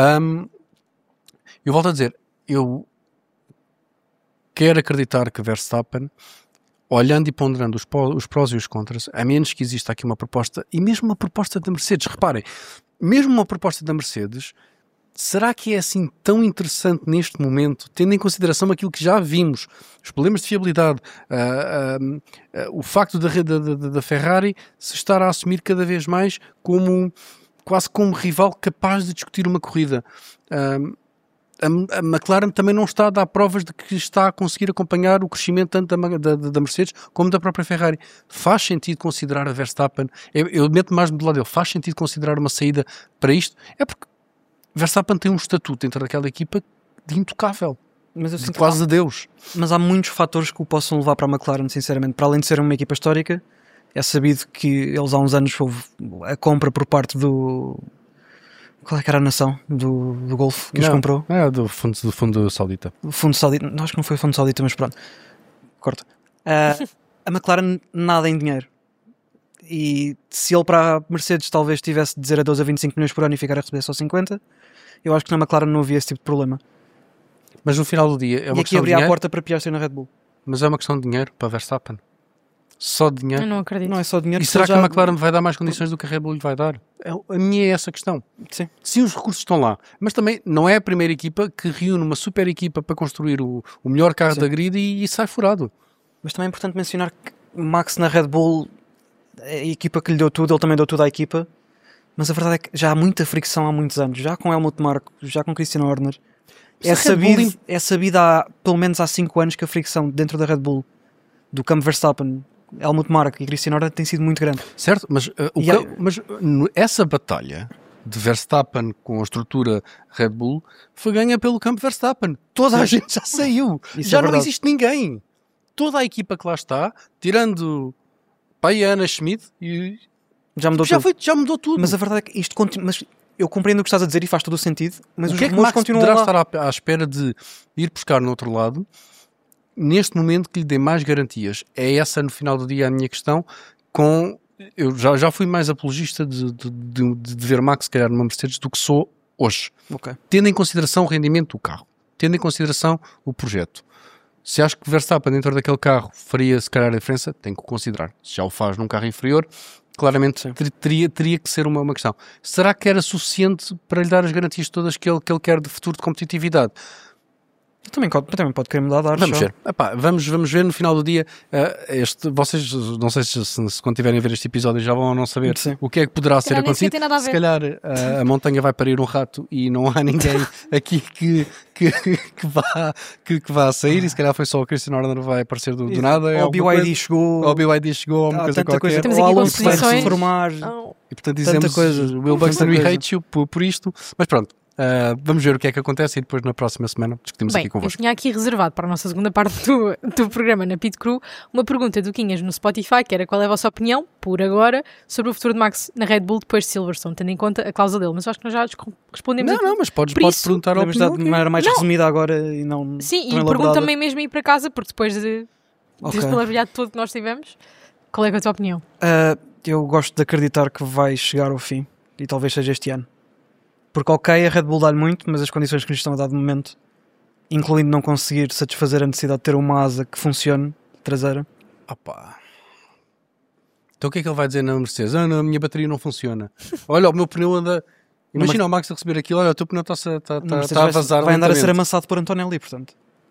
[SPEAKER 2] Eu volto a dizer, eu quero acreditar que Verstappen, olhando e ponderando os prós e os contras, a menos que exista aqui uma proposta, e mesmo uma proposta da Mercedes, reparem, mesmo uma proposta da Mercedes, será que é assim tão interessante neste momento, tendo em consideração aquilo que já vimos, os problemas de fiabilidade, o facto da Ferrari se estar a assumir cada vez mais quase como rival capaz de discutir uma corrida? A McLaren também não está a dar provas de que está a conseguir acompanhar o crescimento tanto da Mercedes como da própria Ferrari. Faz sentido considerar a Verstappen, eu meto mais do lado dele, faz sentido considerar uma saída para isto? É porque Verstappen tem um estatuto dentro daquela equipa de intocável, de quase Deus.
[SPEAKER 3] Mas há muitos fatores que o possam levar para a McLaren, sinceramente. Para além de ser uma equipa histórica, é sabido que eles há uns anos houve a compra por parte do... Qual é que era a nação do Golfo que os comprou?
[SPEAKER 2] Do fundo saudita.
[SPEAKER 3] O fundo saudita, acho que não foi o fundo saudita, mas pronto. Corta. A McLaren nada em dinheiro. E se ele para a Mercedes talvez tivesse de dizer a 12 a 25 milhões por ano e ficar a receber só 50, eu acho que na McLaren não havia esse tipo de problema.
[SPEAKER 2] Mas no final do dia é uma
[SPEAKER 3] e aqui
[SPEAKER 2] questão de
[SPEAKER 3] abria
[SPEAKER 2] dinheiro.
[SPEAKER 3] a porta para Piastri na Red Bull.
[SPEAKER 2] Mas é uma questão de dinheiro para Verstappen. Só de dinheiro.
[SPEAKER 1] Eu não acredito.
[SPEAKER 3] Não é só dinheiro.
[SPEAKER 2] E será que a McLaren vai dar mais condições do que a Red Bull lhe vai dar? A minha é essa a questão.
[SPEAKER 3] Sim.
[SPEAKER 2] Sim, os recursos estão lá. Mas também não é a primeira equipa que reúne uma super equipa para construir o melhor carro da grid e sai furado.
[SPEAKER 3] Mas também é importante mencionar que Max na Red Bull, a equipa que lhe deu tudo, ele também deu tudo à equipa. Mas a verdade é que já há muita fricção há muitos anos. Já com Helmut Marko, já com Christian Horner. É sabido pelo menos há 5 anos que a fricção dentro da Red Bull, do campo Verstappen, Helmut Marko e Christian Horner tem sido muito grande.
[SPEAKER 2] Certo, mas essa batalha de Verstappen com a estrutura Red Bull foi ganha pelo campo Verstappen. Toda a gente já saiu. Já não existe ninguém. Toda a equipa que lá está, tirando a Ana Schmidt,
[SPEAKER 3] já
[SPEAKER 2] mudou tudo.
[SPEAKER 3] Mas a verdade é que isto continua. Mas eu compreendo o que estás a dizer e faz todo o sentido. Mas os
[SPEAKER 2] rumores
[SPEAKER 3] continuam
[SPEAKER 2] lá.
[SPEAKER 3] Poderá
[SPEAKER 2] estar à espera de ir buscar no outro lado, neste momento, que lhe dê mais garantias? É essa, no final do dia, a minha questão. Eu já fui mais apologista de ver Max, se calhar, numa Mercedes do que sou hoje.
[SPEAKER 3] Okay.
[SPEAKER 2] Tendo em consideração o rendimento do carro. Tendo em consideração o projeto. Se acho que Verstappen dentro daquele carro faria, se calhar, a diferença, tem que considerar. Se já o faz num carro inferior, claramente teria que ser uma questão. Será que era suficiente para lhe dar as garantias todas que ele quer de futuro de competitividade?
[SPEAKER 3] Também pode querer mudar de ar.
[SPEAKER 2] Vamos ver. Epá, vamos ver no final do dia. Vocês, não sei se quando tiverem a ver este episódio já vão ou não saber o que é que poderá ser acontecido. Se calhar a montanha vai parir um rato e não há ninguém aqui que vá sair, e se calhar foi só o Christian Horner vai aparecer do nada.
[SPEAKER 3] O BYD chegou.
[SPEAKER 2] O BYD chegou, uma coisa qualquer.
[SPEAKER 1] Temos aqui
[SPEAKER 3] Alonso vai se formar.
[SPEAKER 2] E portanto dizemos Will Buxton, we hate you por isto. Mas pronto. Vamos ver o que é que acontece e depois na próxima semana discutimos aqui convosco.
[SPEAKER 1] Eu tinha aqui reservado para a nossa segunda parte do programa na Pit Crew uma pergunta do Quinhas no Spotify, que era qual é a vossa opinião, por agora, sobre o futuro de Max na Red Bull depois de Silverstone, tendo em conta a cláusula dele. Mas eu acho que nós já respondemos aqui.
[SPEAKER 2] Mas podes perguntar a opinião.
[SPEAKER 3] De maneira mais resumida agora e não.
[SPEAKER 1] Sim, e pergunto também mesmo ir para casa, porque depois deste palavreado todo que nós tivemos, qual é a tua opinião?
[SPEAKER 3] Eu gosto de acreditar que vai chegar ao fim e talvez seja este ano. Porque a Red Bull dá-lhe muito, mas as condições que lhes estão a dar de momento, incluindo não conseguir satisfazer a necessidade de ter uma asa que funcione traseira.
[SPEAKER 2] Então o que é que ele vai dizer na Mercedes? A minha bateria não funciona. Olha, o meu pneu anda... Imagina o Max a receber aquilo. Olha, o teu pneu está a vazar.
[SPEAKER 3] Vai andar a ser amassado por Antonelli, portanto.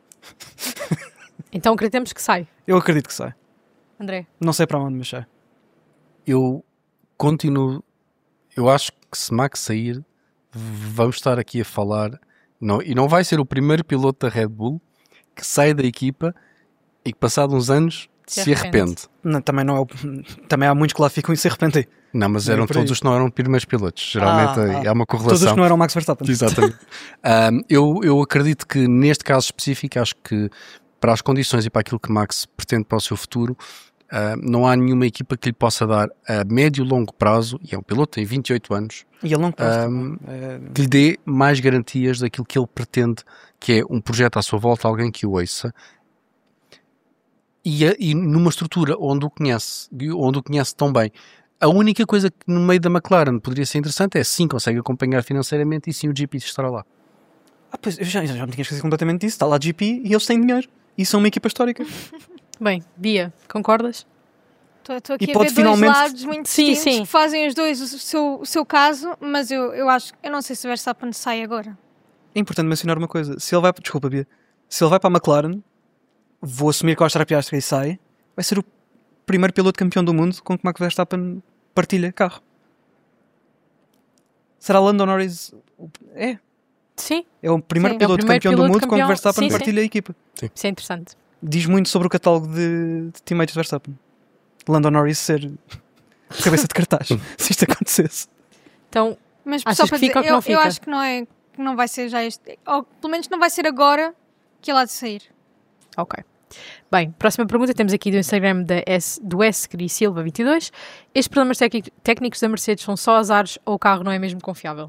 [SPEAKER 1] Então acreditamos que sai.
[SPEAKER 3] Eu acredito que sai.
[SPEAKER 1] André?
[SPEAKER 3] Não sei para onde, mas sai.
[SPEAKER 2] Eu continuo... Eu acho que se Max sair... Vamos estar aqui a falar, e não vai ser o primeiro piloto da Red Bull que sai da equipa e que passado uns anos se arrepende.
[SPEAKER 3] Não, também há muitos que lá ficam e se arrependem.
[SPEAKER 2] Não, mas eram todos os que não eram primeiros pilotos. Geralmente há uma correlação.
[SPEAKER 3] Todos os que não eram Max Verstappen.
[SPEAKER 2] Exatamente. Eu acredito que neste caso específico, acho que para as condições e para aquilo que Max pretende para o seu futuro, não há nenhuma equipa que lhe possa dar a médio e longo prazo, e é um piloto, tem 28 anos,
[SPEAKER 3] e a longo prazo
[SPEAKER 2] que lhe dê mais garantias daquilo que ele pretende, que é um projeto à sua volta, alguém que o ouça, e numa estrutura onde o conhece tão bem. A única coisa que no meio da McLaren poderia ser interessante é sim, consegue acompanhar financeiramente e sim o GP estará lá.
[SPEAKER 3] Pois, eu já me tinha esquecido completamente disso. Está lá GP e eles têm dinheiro. E são uma equipa histórica.
[SPEAKER 1] Bem, Bia, concordas?
[SPEAKER 4] Estou aqui
[SPEAKER 3] E
[SPEAKER 4] a
[SPEAKER 3] pode
[SPEAKER 4] ver
[SPEAKER 3] finalmente-
[SPEAKER 4] dois lados muito distintos que fazem os dois o seu caso, mas eu não sei se o Verstappen sai agora.
[SPEAKER 3] É importante mencionar uma coisa. Se ele vai, desculpa, Bia. Se ele vai para a McLaren, vou assumir que o Oscar Piastri sai, vai ser o primeiro piloto campeão do mundo com que Max Verstappen partilha carro. Será Lando Norris?
[SPEAKER 1] Sim.
[SPEAKER 3] É o primeiro
[SPEAKER 1] Sim,
[SPEAKER 3] piloto campeão do mundo com que Verstappen partilha a equipa.
[SPEAKER 1] Isso é interessante.
[SPEAKER 3] Diz muito sobre o catálogo de teammates de Verstappen. Lando Norris ser cabeça de cartaz, se isto acontecesse.
[SPEAKER 1] Então,
[SPEAKER 4] Mas
[SPEAKER 1] achas
[SPEAKER 4] só
[SPEAKER 1] que
[SPEAKER 4] para
[SPEAKER 1] fica
[SPEAKER 4] dizer,
[SPEAKER 1] ou que não fica?
[SPEAKER 4] eu acho que não vai ser já este, ou pelo menos não vai ser agora que ele há de sair.
[SPEAKER 1] ok. Bem, próxima pergunta temos aqui do Instagram do S. Cri Silva 22. Estes problemas técnicos da Mercedes são só azares ou o carro não é mesmo confiável?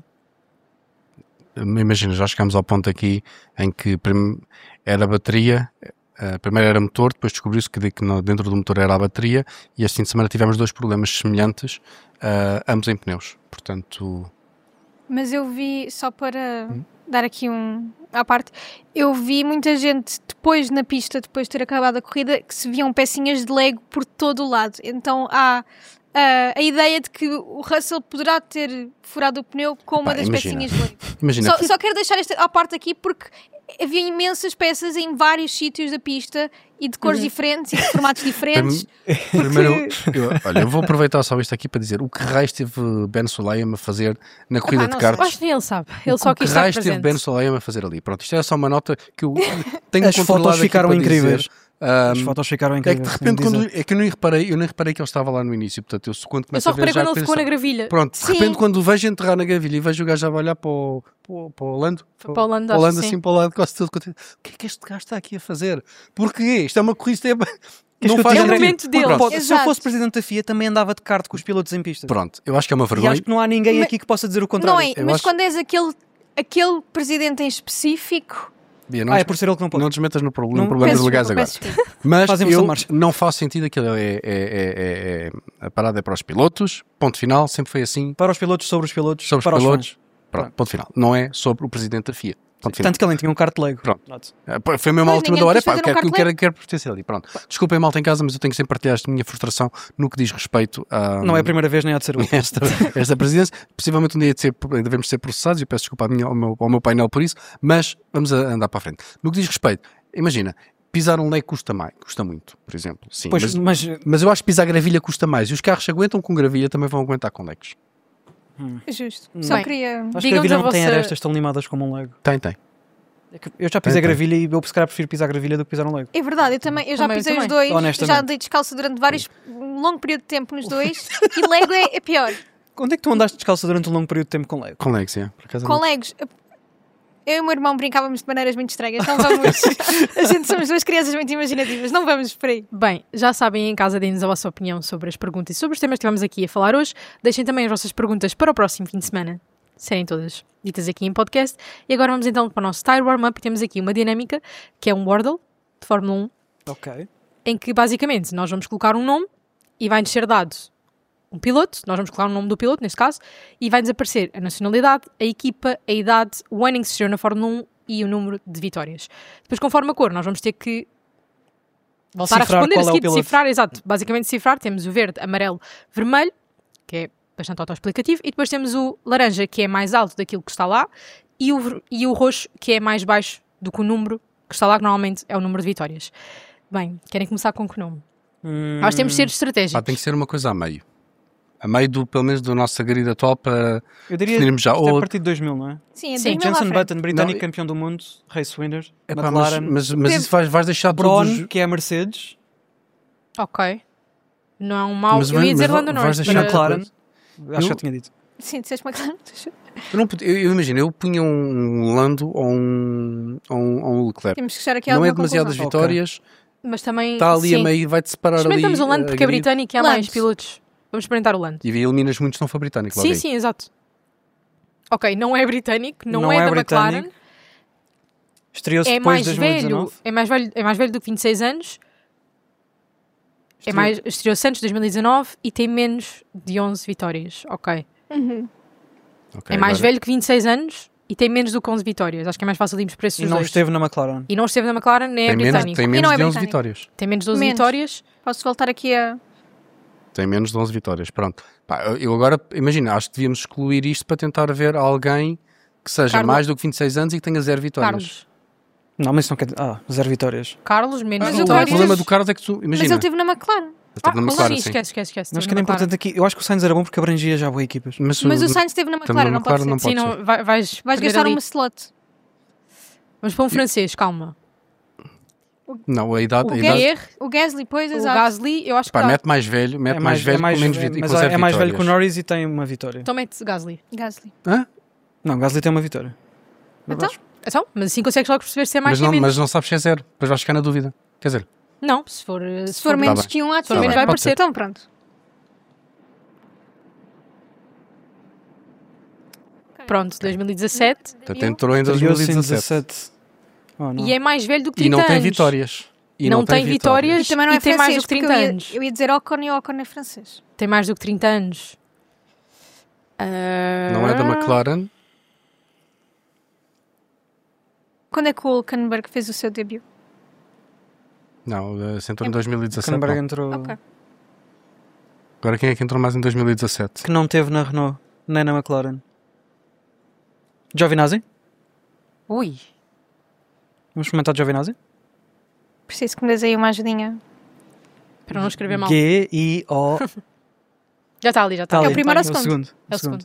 [SPEAKER 2] Imagina, já chegámos ao ponto aqui em que era a bateria, primeiro era motor, depois descobriu-se que dentro do motor era a bateria e este fim de semana tivemos dois problemas semelhantes, ambos em pneus. Portanto...
[SPEAKER 4] Mas eu vi, só para dar aqui à parte, eu vi muita gente depois na pista, depois de ter acabado a corrida, que se viam pecinhas de Lego por todo o lado. Então há a ideia de que o Russell poderá ter furado o pneu com uma das pecinhas de Lego.
[SPEAKER 2] Imagina,
[SPEAKER 4] Só quero deixar esta à parte aqui porque havia imensas peças em vários sítios da pista e de cores diferentes e de formatos diferentes.
[SPEAKER 2] Primeiro, eu vou aproveitar só isto aqui para dizer o que raio esteve Ben Sulayem a fazer na corrida de
[SPEAKER 1] Eu
[SPEAKER 2] karts.
[SPEAKER 1] acho que nem ele sabe. Ele só quis
[SPEAKER 2] O que
[SPEAKER 1] estar
[SPEAKER 2] raio esteve
[SPEAKER 1] presente.
[SPEAKER 2] Ben Sulayem a fazer ali. Pronto, isto é só uma nota que eu tenho
[SPEAKER 3] As
[SPEAKER 2] controlado
[SPEAKER 3] fotos
[SPEAKER 2] aqui
[SPEAKER 3] ficaram
[SPEAKER 2] para
[SPEAKER 3] incríveis.
[SPEAKER 2] dizer.
[SPEAKER 3] As fotos ficaram
[SPEAKER 2] É que
[SPEAKER 3] incríveis.
[SPEAKER 2] de repente,
[SPEAKER 3] tenho de dizer.
[SPEAKER 2] eu nem reparei que ele estava lá no início. Portanto, quando
[SPEAKER 1] Eu
[SPEAKER 2] começo
[SPEAKER 1] só
[SPEAKER 2] a ver
[SPEAKER 1] reparei
[SPEAKER 2] já
[SPEAKER 1] quando ele ficou na
[SPEAKER 2] atenção.
[SPEAKER 1] gravilha.
[SPEAKER 2] Pronto, de
[SPEAKER 4] Sim.
[SPEAKER 2] repente, quando o vejo enterrar na gravilha e vejo o gajo a olhar para o Lando,
[SPEAKER 1] Para o Lando, acho que sim.
[SPEAKER 2] assim para o lado, quase todo contente. O que é que este gajo está aqui a fazer? Porquê? Isto é uma corrida.
[SPEAKER 3] Queres
[SPEAKER 2] Não
[SPEAKER 3] que eu
[SPEAKER 2] faz
[SPEAKER 3] te
[SPEAKER 1] É o
[SPEAKER 3] diga?
[SPEAKER 2] sentido.
[SPEAKER 1] momento dele.
[SPEAKER 2] Pronto.
[SPEAKER 3] Se eu
[SPEAKER 4] Exato.
[SPEAKER 3] fosse presidente da FIA, também andava de kart com os pilotos em pista.
[SPEAKER 2] Pronto, eu acho que é uma
[SPEAKER 3] E
[SPEAKER 2] vergonha.
[SPEAKER 3] acho que não há ninguém aqui que possa dizer o contrário.
[SPEAKER 4] Não é,
[SPEAKER 2] Eu
[SPEAKER 4] mas
[SPEAKER 2] acho-
[SPEAKER 4] quando és aquele presidente em específico,
[SPEAKER 2] Bia,
[SPEAKER 3] É por ser ele que não pode.
[SPEAKER 2] não desmetas no
[SPEAKER 3] Não-
[SPEAKER 2] problemas
[SPEAKER 4] peço
[SPEAKER 2] legais
[SPEAKER 4] desculpa,
[SPEAKER 2] agora.
[SPEAKER 4] peço desculpa.
[SPEAKER 2] Mas
[SPEAKER 3] Fazem versão
[SPEAKER 2] eu
[SPEAKER 3] de marcha.
[SPEAKER 2] não faz sentido aquilo. A parada é para os pilotos, ponto final, sempre foi assim.
[SPEAKER 3] Para os pilotos, sobre os pilotos,
[SPEAKER 2] Sobre os
[SPEAKER 3] para os
[SPEAKER 2] pilotos,
[SPEAKER 3] fãs.
[SPEAKER 2] pronto, ponto final. Não é sobre o presidente da FIA. Ponto final.
[SPEAKER 3] Tanto que ele nem tinha um kart Lego.
[SPEAKER 2] Pronto.
[SPEAKER 3] Note.
[SPEAKER 2] Foi mesmo à
[SPEAKER 4] Pois,
[SPEAKER 2] última
[SPEAKER 4] ninguém
[SPEAKER 2] da hora.
[SPEAKER 4] quis fazer um
[SPEAKER 2] Eu quero pertencer ali. Pronto. Desculpem, malta em casa, mas eu tenho que sempre partilhar esta minha frustração no que diz respeito a.
[SPEAKER 3] Não é a primeira vez, nem há de ser o
[SPEAKER 2] esta presidência. Possivelmente um dia devemos ser processados. Eu peço desculpa ao meu painel por isso, mas vamos andar para a frente. No que diz respeito, imagina, pisar um Lego custa muito, por exemplo. Sim,
[SPEAKER 3] Pois,
[SPEAKER 2] mas eu acho que pisar gravilha custa mais. E os carros que aguentam com gravilha também vão aguentar com Legos.
[SPEAKER 4] justo. Só
[SPEAKER 1] Bem.
[SPEAKER 4] queria.
[SPEAKER 3] acho que a
[SPEAKER 1] Digam-nos
[SPEAKER 3] gravilha
[SPEAKER 1] a
[SPEAKER 3] não tem
[SPEAKER 1] vossa-
[SPEAKER 3] arestas tão limadas como um Lego.
[SPEAKER 2] Tem.
[SPEAKER 3] É que eu já pisei
[SPEAKER 2] Tem.
[SPEAKER 3] gravilha e eu se calhar prefiro pisar gravilha do que pisar um Lego.
[SPEAKER 4] É verdade, eu já
[SPEAKER 1] Também,
[SPEAKER 4] pisei os
[SPEAKER 1] também.
[SPEAKER 4] dois,
[SPEAKER 3] Honestamente.
[SPEAKER 4] já andei descalça durante um longo período de tempo nos dois e Lego é pior.
[SPEAKER 3] Onde é que tu andaste descalça durante um longo período de tempo com Lego?
[SPEAKER 2] Com Legos, sim. Por acaso,
[SPEAKER 4] Com Legos, eu e o meu irmão brincávamos de maneiras muito estranhas, não vamos. A gente somos duas crianças muito imaginativas, não vamos por aí.
[SPEAKER 1] Bem, já sabem em casa, deem-nos a vossa opinião sobre as perguntas e sobre os temas que estivemos aqui a falar hoje. Deixem também as vossas perguntas para o próximo fim de semana. Serem todas ditas aqui em podcast. E agora vamos então para o nosso Tire Warm-Up. Temos aqui uma dinâmica, que é um Wordle de Fórmula 1,
[SPEAKER 3] Ok.
[SPEAKER 1] em que basicamente nós vamos colocar um nome e vai-nos ser dado um piloto, nós vamos colocar o nome do piloto, neste caso, e vai-nos aparecer a nacionalidade, a equipa, a idade, o ano em que se estreou na Fórmula 1 e o número de vitórias. Depois, conforme a cor, nós vamos ter que voltar
[SPEAKER 3] Decifrar
[SPEAKER 1] a responder
[SPEAKER 3] qual
[SPEAKER 1] a
[SPEAKER 3] é o
[SPEAKER 1] seguir,
[SPEAKER 3] piloto.
[SPEAKER 1] decifrar, exato. Basicamente decifrar, temos o verde, amarelo, vermelho, que é bastante autoexplicativo, e depois temos o laranja, que é mais alto daquilo que está lá, e o roxo, que é mais baixo do que o número que está lá, que normalmente é o número de vitórias. Bem, querem começar com que nome? Nós temos de ser estratégicos.
[SPEAKER 2] tem que ser uma coisa a meio. A meio, pelo menos, do nosso grid atual para
[SPEAKER 3] Eu diria
[SPEAKER 2] definirmos já.
[SPEAKER 3] que isto é a
[SPEAKER 2] Ou,
[SPEAKER 3] partir de 2000, não é?
[SPEAKER 4] Sim, é
[SPEAKER 1] Sim.
[SPEAKER 4] 2000 lá à
[SPEAKER 3] Jenson
[SPEAKER 4] frente.
[SPEAKER 3] Button, britânico
[SPEAKER 2] Não,
[SPEAKER 3] campeão do mundo, race winner,
[SPEAKER 2] epá,
[SPEAKER 3] McLaren,
[SPEAKER 2] mas isso vais deixar
[SPEAKER 3] Braun,
[SPEAKER 2] todos...
[SPEAKER 3] que é a Mercedes,
[SPEAKER 1] Ok. Não é um mau.
[SPEAKER 2] Mas
[SPEAKER 1] Eu ia dizer Lando
[SPEAKER 2] vais
[SPEAKER 1] Norris.
[SPEAKER 2] deixar
[SPEAKER 3] E
[SPEAKER 1] para-
[SPEAKER 3] McLaren? Acho que eu tinha dito.
[SPEAKER 4] Sim, disseste McLaren.
[SPEAKER 2] Eu imagino, eu punha um Lando ou um Leclerc.
[SPEAKER 4] Temos que chegar aqui a
[SPEAKER 2] Não é
[SPEAKER 4] alguma
[SPEAKER 2] demasiadas
[SPEAKER 4] conclusão.
[SPEAKER 2] vitórias,
[SPEAKER 1] Mas também.
[SPEAKER 2] está ali a
[SPEAKER 1] sim.
[SPEAKER 2] meio, vai-te separar ali.
[SPEAKER 1] Experimentamos o Lando porque é
[SPEAKER 2] grid.
[SPEAKER 1] britânico e há mais
[SPEAKER 4] Lando.
[SPEAKER 1] pilotos. Vamos experimentar o Lando.
[SPEAKER 2] E eliminas muitos que não foi britânico. logo
[SPEAKER 1] Sim,
[SPEAKER 2] aí.
[SPEAKER 1] sim, exato. Ok, não é britânico, não
[SPEAKER 3] Não
[SPEAKER 1] é
[SPEAKER 3] é
[SPEAKER 1] da
[SPEAKER 3] britânico.
[SPEAKER 1] McLaren.
[SPEAKER 3] Estreou-se
[SPEAKER 1] É
[SPEAKER 3] depois
[SPEAKER 1] mais
[SPEAKER 3] de
[SPEAKER 1] velho.
[SPEAKER 3] 2019.
[SPEAKER 1] É mais velho do que 26 anos. Estreou-se antes de 2019 e tem menos de 11 vitórias. Ok.
[SPEAKER 4] Uhum.
[SPEAKER 2] Ok,
[SPEAKER 1] É mais
[SPEAKER 2] agora-
[SPEAKER 1] velho que 26 anos e tem menos do que 11 vitórias. Acho que é mais fácil irmos para esses
[SPEAKER 3] E não
[SPEAKER 1] dois.
[SPEAKER 3] esteve na McLaren.
[SPEAKER 1] E não esteve na McLaren, nem é
[SPEAKER 2] Tem menos,
[SPEAKER 1] britânico.
[SPEAKER 2] tem
[SPEAKER 1] Tem,
[SPEAKER 2] menos
[SPEAKER 4] não é
[SPEAKER 2] de 11
[SPEAKER 4] britânico.
[SPEAKER 2] vitórias.
[SPEAKER 1] menos de 12
[SPEAKER 4] Menos.
[SPEAKER 1] vitórias.
[SPEAKER 4] Posso voltar aqui a...
[SPEAKER 2] Tem menos de 11 vitórias. Pronto. Pá, eu agora, imagina, acho que devíamos excluir isto para tentar ver alguém que seja
[SPEAKER 1] Carlos.
[SPEAKER 2] mais do que 26 anos e que tenha 0 vitórias.
[SPEAKER 1] Carlos.
[SPEAKER 3] Não, mas isso não quer dizer. 0 vitórias.
[SPEAKER 1] Carlos, menos
[SPEAKER 4] Mas
[SPEAKER 2] O
[SPEAKER 4] o
[SPEAKER 1] vitórias.
[SPEAKER 2] problema do Carlos é que tu,
[SPEAKER 4] Mas
[SPEAKER 2] imagina,
[SPEAKER 4] ele esteve na McLaren.
[SPEAKER 2] está na McLaren,
[SPEAKER 1] sim,
[SPEAKER 2] sim.
[SPEAKER 1] esquece.
[SPEAKER 3] Acho
[SPEAKER 1] esteve
[SPEAKER 3] que
[SPEAKER 1] na
[SPEAKER 3] era
[SPEAKER 1] McLaren.
[SPEAKER 3] importante aqui. Eu acho que o Sainz era bom porque abrangia já boas equipas.
[SPEAKER 4] Mas o Sainz esteve na
[SPEAKER 2] também
[SPEAKER 4] McLaren, não pode ser.
[SPEAKER 2] não
[SPEAKER 1] Sim,
[SPEAKER 2] pode
[SPEAKER 1] não,
[SPEAKER 2] ser.
[SPEAKER 1] vais
[SPEAKER 4] Vais
[SPEAKER 1] perder
[SPEAKER 4] gastar
[SPEAKER 1] ali.
[SPEAKER 4] uma slot.
[SPEAKER 1] Vamos para um francês, calma.
[SPEAKER 2] Não, a idade...
[SPEAKER 1] O
[SPEAKER 2] a idade
[SPEAKER 1] Pierre,
[SPEAKER 4] O Gasly, pois,
[SPEAKER 1] o
[SPEAKER 4] exato.
[SPEAKER 1] Gasly, eu acho que
[SPEAKER 2] pá,
[SPEAKER 1] dá.
[SPEAKER 2] mete mais velho, mete mais velho com menos vitórias.
[SPEAKER 3] mas é mais velho que o Norris e tem uma vitória.
[SPEAKER 1] Então mete Gasly.
[SPEAKER 4] Gasly.
[SPEAKER 3] Não, o Gasly tem uma vitória.
[SPEAKER 4] Então?
[SPEAKER 1] Então, mas assim consegues logo perceber se é mais ou menos.
[SPEAKER 2] Mas não sabes se é 0, depois vais ficar na dúvida. Quer dizer,
[SPEAKER 1] Não, se for,
[SPEAKER 4] Se for menos
[SPEAKER 2] bem.
[SPEAKER 4] que um, há de
[SPEAKER 1] Se for
[SPEAKER 4] ser.
[SPEAKER 1] menos,
[SPEAKER 2] vai
[SPEAKER 1] aparecer.
[SPEAKER 2] ser.
[SPEAKER 4] Então pronto.
[SPEAKER 1] Pronto, 2017.
[SPEAKER 2] portanto, entrou em
[SPEAKER 3] Estreou-se em
[SPEAKER 2] 2017.
[SPEAKER 3] Oh, não.
[SPEAKER 1] E é mais velho do que
[SPEAKER 2] E
[SPEAKER 1] 30
[SPEAKER 2] não tem
[SPEAKER 1] anos.
[SPEAKER 2] vitórias. E
[SPEAKER 1] Não tem vitórias.
[SPEAKER 4] E também não é
[SPEAKER 1] E tem mais do
[SPEAKER 4] francês,
[SPEAKER 1] que
[SPEAKER 4] porque
[SPEAKER 1] 30 anos.
[SPEAKER 4] eu ia dizer Ocon e o Ocon é francês.
[SPEAKER 1] Tem mais do que 30 anos.
[SPEAKER 2] Não é da McLaren.
[SPEAKER 4] Quando é que o Hülkenberg fez o seu debut?
[SPEAKER 2] Não, se entrou em 2017.
[SPEAKER 3] Hülkenberg
[SPEAKER 2] não.
[SPEAKER 3] entrou.
[SPEAKER 4] Ok.
[SPEAKER 2] Agora quem é que entrou mais em 2017?
[SPEAKER 3] Que não teve na Renault, nem na McLaren. Giovinazzi?
[SPEAKER 1] Ui.
[SPEAKER 3] Vamos comentar Giovinazzi?
[SPEAKER 4] Preciso que me des aí uma ajudinha.
[SPEAKER 1] Para não escrever mal.
[SPEAKER 3] G-I-O.
[SPEAKER 1] Já está ali, já está
[SPEAKER 3] Tá
[SPEAKER 1] ali.
[SPEAKER 3] ali.
[SPEAKER 4] o primeiro ou o
[SPEAKER 3] É o
[SPEAKER 4] segundo?
[SPEAKER 3] segundo.
[SPEAKER 1] É o segundo.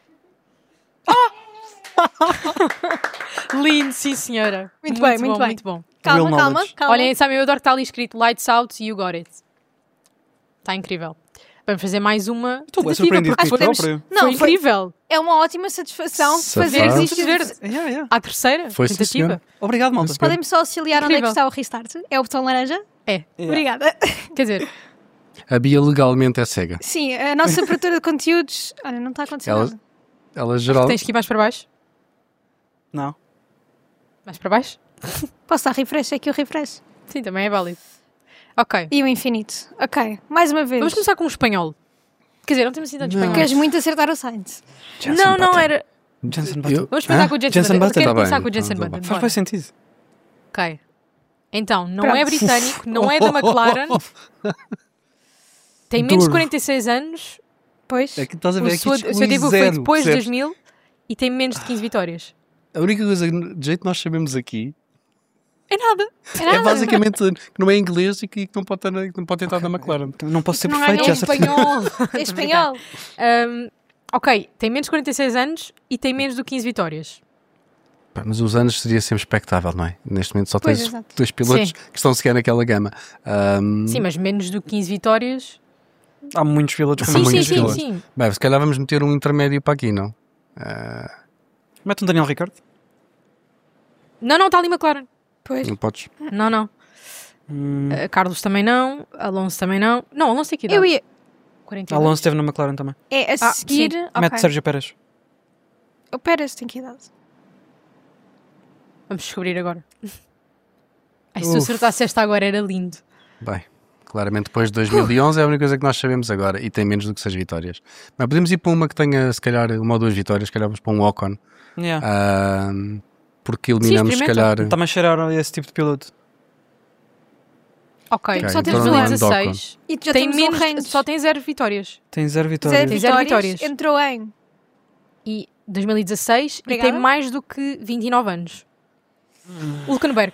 [SPEAKER 1] Lindo, sim senhora.
[SPEAKER 4] Muito bem, muito
[SPEAKER 1] bom,
[SPEAKER 4] bem.
[SPEAKER 1] muito bom.
[SPEAKER 4] Calma,
[SPEAKER 3] Real
[SPEAKER 4] calma,
[SPEAKER 3] knowledge.
[SPEAKER 4] calma.
[SPEAKER 1] Olhem, sabe, eu adoro que está ali escrito Lights Out, you got it. Está incrível. Vamos fazer mais uma
[SPEAKER 3] Estou bem
[SPEAKER 1] tentativa,
[SPEAKER 3] surpreendido
[SPEAKER 1] porque
[SPEAKER 3] com o
[SPEAKER 4] temos-
[SPEAKER 3] próprio.
[SPEAKER 1] foi
[SPEAKER 4] Não, foi,
[SPEAKER 1] incrível.
[SPEAKER 4] é uma ótima satisfação
[SPEAKER 2] Safado.
[SPEAKER 4] fazer
[SPEAKER 1] Vamos
[SPEAKER 4] isto.
[SPEAKER 1] ver
[SPEAKER 3] Yeah.
[SPEAKER 1] à terceira
[SPEAKER 2] Foi, sim,
[SPEAKER 1] tentativa.
[SPEAKER 2] senhora.
[SPEAKER 3] Obrigado, malta.
[SPEAKER 4] Podem-me só auxiliar onde é que
[SPEAKER 1] Incrível.
[SPEAKER 4] está o restart? É o botão laranja?
[SPEAKER 1] É.
[SPEAKER 4] Obrigada.
[SPEAKER 1] Quer dizer,
[SPEAKER 2] A Bia legalmente é cega.
[SPEAKER 4] Sim, a nossa produtora de conteúdos. Olha, não está acontecendo
[SPEAKER 2] Ela-
[SPEAKER 4] nada.
[SPEAKER 2] Ela geral.
[SPEAKER 1] tens que ir mais para baixo?
[SPEAKER 3] Não.
[SPEAKER 1] Mais para baixo?
[SPEAKER 4] Posso dar refresh? É aqui o refresh.
[SPEAKER 1] Sim, também é válido. Ok.
[SPEAKER 4] E o infinito. Ok, mais uma vez.
[SPEAKER 1] Vamos começar com um espanhol. Quer dizer, não temos assim tantos
[SPEAKER 2] Não.
[SPEAKER 1] espanhóis.
[SPEAKER 4] Queres muito acertar o Sainz.
[SPEAKER 3] Jensen
[SPEAKER 1] Não,
[SPEAKER 3] Button.
[SPEAKER 1] era...
[SPEAKER 3] Jensen
[SPEAKER 2] Eu-
[SPEAKER 3] Button.
[SPEAKER 1] Vamos começar
[SPEAKER 2] Hã?
[SPEAKER 1] com o Jensen
[SPEAKER 3] Jensen
[SPEAKER 1] Button.
[SPEAKER 3] Button.
[SPEAKER 1] Quero
[SPEAKER 2] Tá
[SPEAKER 1] começar
[SPEAKER 2] bem,
[SPEAKER 1] com o Jensen
[SPEAKER 2] tá bem.
[SPEAKER 1] Button.
[SPEAKER 3] Faz
[SPEAKER 1] bora.
[SPEAKER 3] bem sentido.
[SPEAKER 1] Ok. Então, não
[SPEAKER 4] Pronto.
[SPEAKER 1] é britânico, não é da McLaren. Tem menos de
[SPEAKER 3] Duro.
[SPEAKER 1] 46 anos.
[SPEAKER 4] Pois.
[SPEAKER 2] É que estás a
[SPEAKER 1] O
[SPEAKER 2] ver
[SPEAKER 1] seu
[SPEAKER 2] aqui
[SPEAKER 1] debut foi depois de
[SPEAKER 2] percebes?
[SPEAKER 1] 2000 e tem menos de 15 vitórias.
[SPEAKER 2] A única coisa de jeito que nós sabemos aqui
[SPEAKER 1] É nada.
[SPEAKER 2] é basicamente que não é inglês e que não pode estar na McLaren.
[SPEAKER 3] Não posso ser
[SPEAKER 4] Não
[SPEAKER 3] perfeito,
[SPEAKER 4] é
[SPEAKER 3] já
[SPEAKER 1] É
[SPEAKER 3] acertei.
[SPEAKER 1] espanhol.
[SPEAKER 4] É espanhol.
[SPEAKER 1] Ok, tem menos de 46 anos e tem menos de 15 vitórias.
[SPEAKER 2] Pá, mas os anos seria sempre expectável, não é? Neste momento só
[SPEAKER 4] Pois,
[SPEAKER 2] tens
[SPEAKER 4] exato.
[SPEAKER 2] dois pilotos
[SPEAKER 1] Sim.
[SPEAKER 2] que estão sequer naquela gama.
[SPEAKER 1] Sim, mas menos do que 15 vitórias.
[SPEAKER 3] Há muitos pilotos com
[SPEAKER 2] Sim,
[SPEAKER 1] Sim,
[SPEAKER 2] muitos
[SPEAKER 1] sim,
[SPEAKER 3] muitos
[SPEAKER 1] sim,
[SPEAKER 2] pilotos.
[SPEAKER 1] sim.
[SPEAKER 2] Bem, se calhar vamos meter um intermédio para aqui, não?
[SPEAKER 3] Mete um Daniel Ricciardo.
[SPEAKER 1] Não, está ali McLaren.
[SPEAKER 4] Pois.
[SPEAKER 2] Não podes.
[SPEAKER 1] Não. Carlos também não. Alonso também não. Não, Alonso tem que idade?
[SPEAKER 4] Eu ia.
[SPEAKER 1] 42.
[SPEAKER 3] Alonso esteve na McLaren também.
[SPEAKER 4] É a
[SPEAKER 1] Ah,
[SPEAKER 4] seguir.
[SPEAKER 1] sim.
[SPEAKER 4] Ok.
[SPEAKER 3] Mete Sérgio Pérez.
[SPEAKER 4] O Pérez tem que idade.
[SPEAKER 1] Vamos descobrir agora. Ai, se eu
[SPEAKER 3] Uf.
[SPEAKER 1] acertasse esta agora era lindo.
[SPEAKER 2] Bem, claramente depois de 2011 é a única coisa que nós sabemos agora e tem menos do que 6 vitórias. Mas podemos ir para uma que tenha se calhar uma ou duas vitórias, se calhar vamos para um Ocon.
[SPEAKER 3] Yeah.
[SPEAKER 2] Porque eliminamos se
[SPEAKER 1] experimenta.
[SPEAKER 2] calhar.
[SPEAKER 3] Está-me a cheirar a esse tipo de piloto.
[SPEAKER 1] Ok,
[SPEAKER 4] Só
[SPEAKER 1] só
[SPEAKER 4] temos
[SPEAKER 1] temos
[SPEAKER 4] um
[SPEAKER 1] 2016.
[SPEAKER 4] E já
[SPEAKER 1] Tem
[SPEAKER 4] temos
[SPEAKER 1] menos,
[SPEAKER 4] um range.
[SPEAKER 1] só tem 0 vitórias.
[SPEAKER 3] Tem 0
[SPEAKER 4] Zero
[SPEAKER 3] vitórias.
[SPEAKER 1] Tem zero
[SPEAKER 4] vitórias.
[SPEAKER 1] vitórias.
[SPEAKER 4] Entrou em.
[SPEAKER 1] E 2016
[SPEAKER 4] Obrigada.
[SPEAKER 1] e tem mais do que 29 anos. Hülkenberg.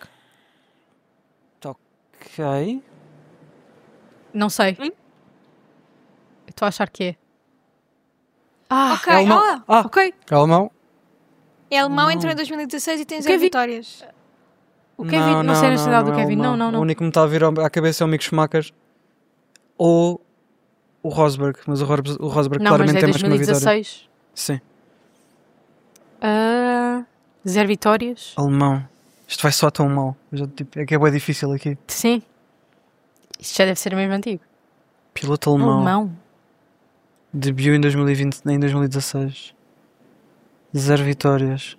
[SPEAKER 3] Ok.
[SPEAKER 1] Não sei. Eu estou a achar que é.
[SPEAKER 4] Ok,
[SPEAKER 3] é alemão.
[SPEAKER 1] Ok.
[SPEAKER 2] Alemão?
[SPEAKER 4] É alemão,
[SPEAKER 3] Não.
[SPEAKER 4] entrou em 2016 e tem
[SPEAKER 1] O
[SPEAKER 4] 0
[SPEAKER 1] Kevin-
[SPEAKER 4] vitórias.
[SPEAKER 1] O Kevin, não sei a nacionalidade do
[SPEAKER 3] é
[SPEAKER 1] Kevin.
[SPEAKER 3] alemão.
[SPEAKER 1] Não.
[SPEAKER 3] O único que me está a vir à cabeça é o Mick Schumacher. ou o Rosberg, mas o Rosberg
[SPEAKER 1] Não, mas
[SPEAKER 3] claramente
[SPEAKER 1] é
[SPEAKER 3] tem mais que uma vitória.
[SPEAKER 1] 2016.
[SPEAKER 3] Sim.
[SPEAKER 1] 0 vitórias.
[SPEAKER 3] Alemão. Isto vai soar tão mal. É que é bem difícil aqui.
[SPEAKER 1] Sim. Isto já deve ser mesmo antigo.
[SPEAKER 3] Piloto alemão.
[SPEAKER 1] Alemão.
[SPEAKER 3] Debut em 2020, em 2016. 0 vitórias.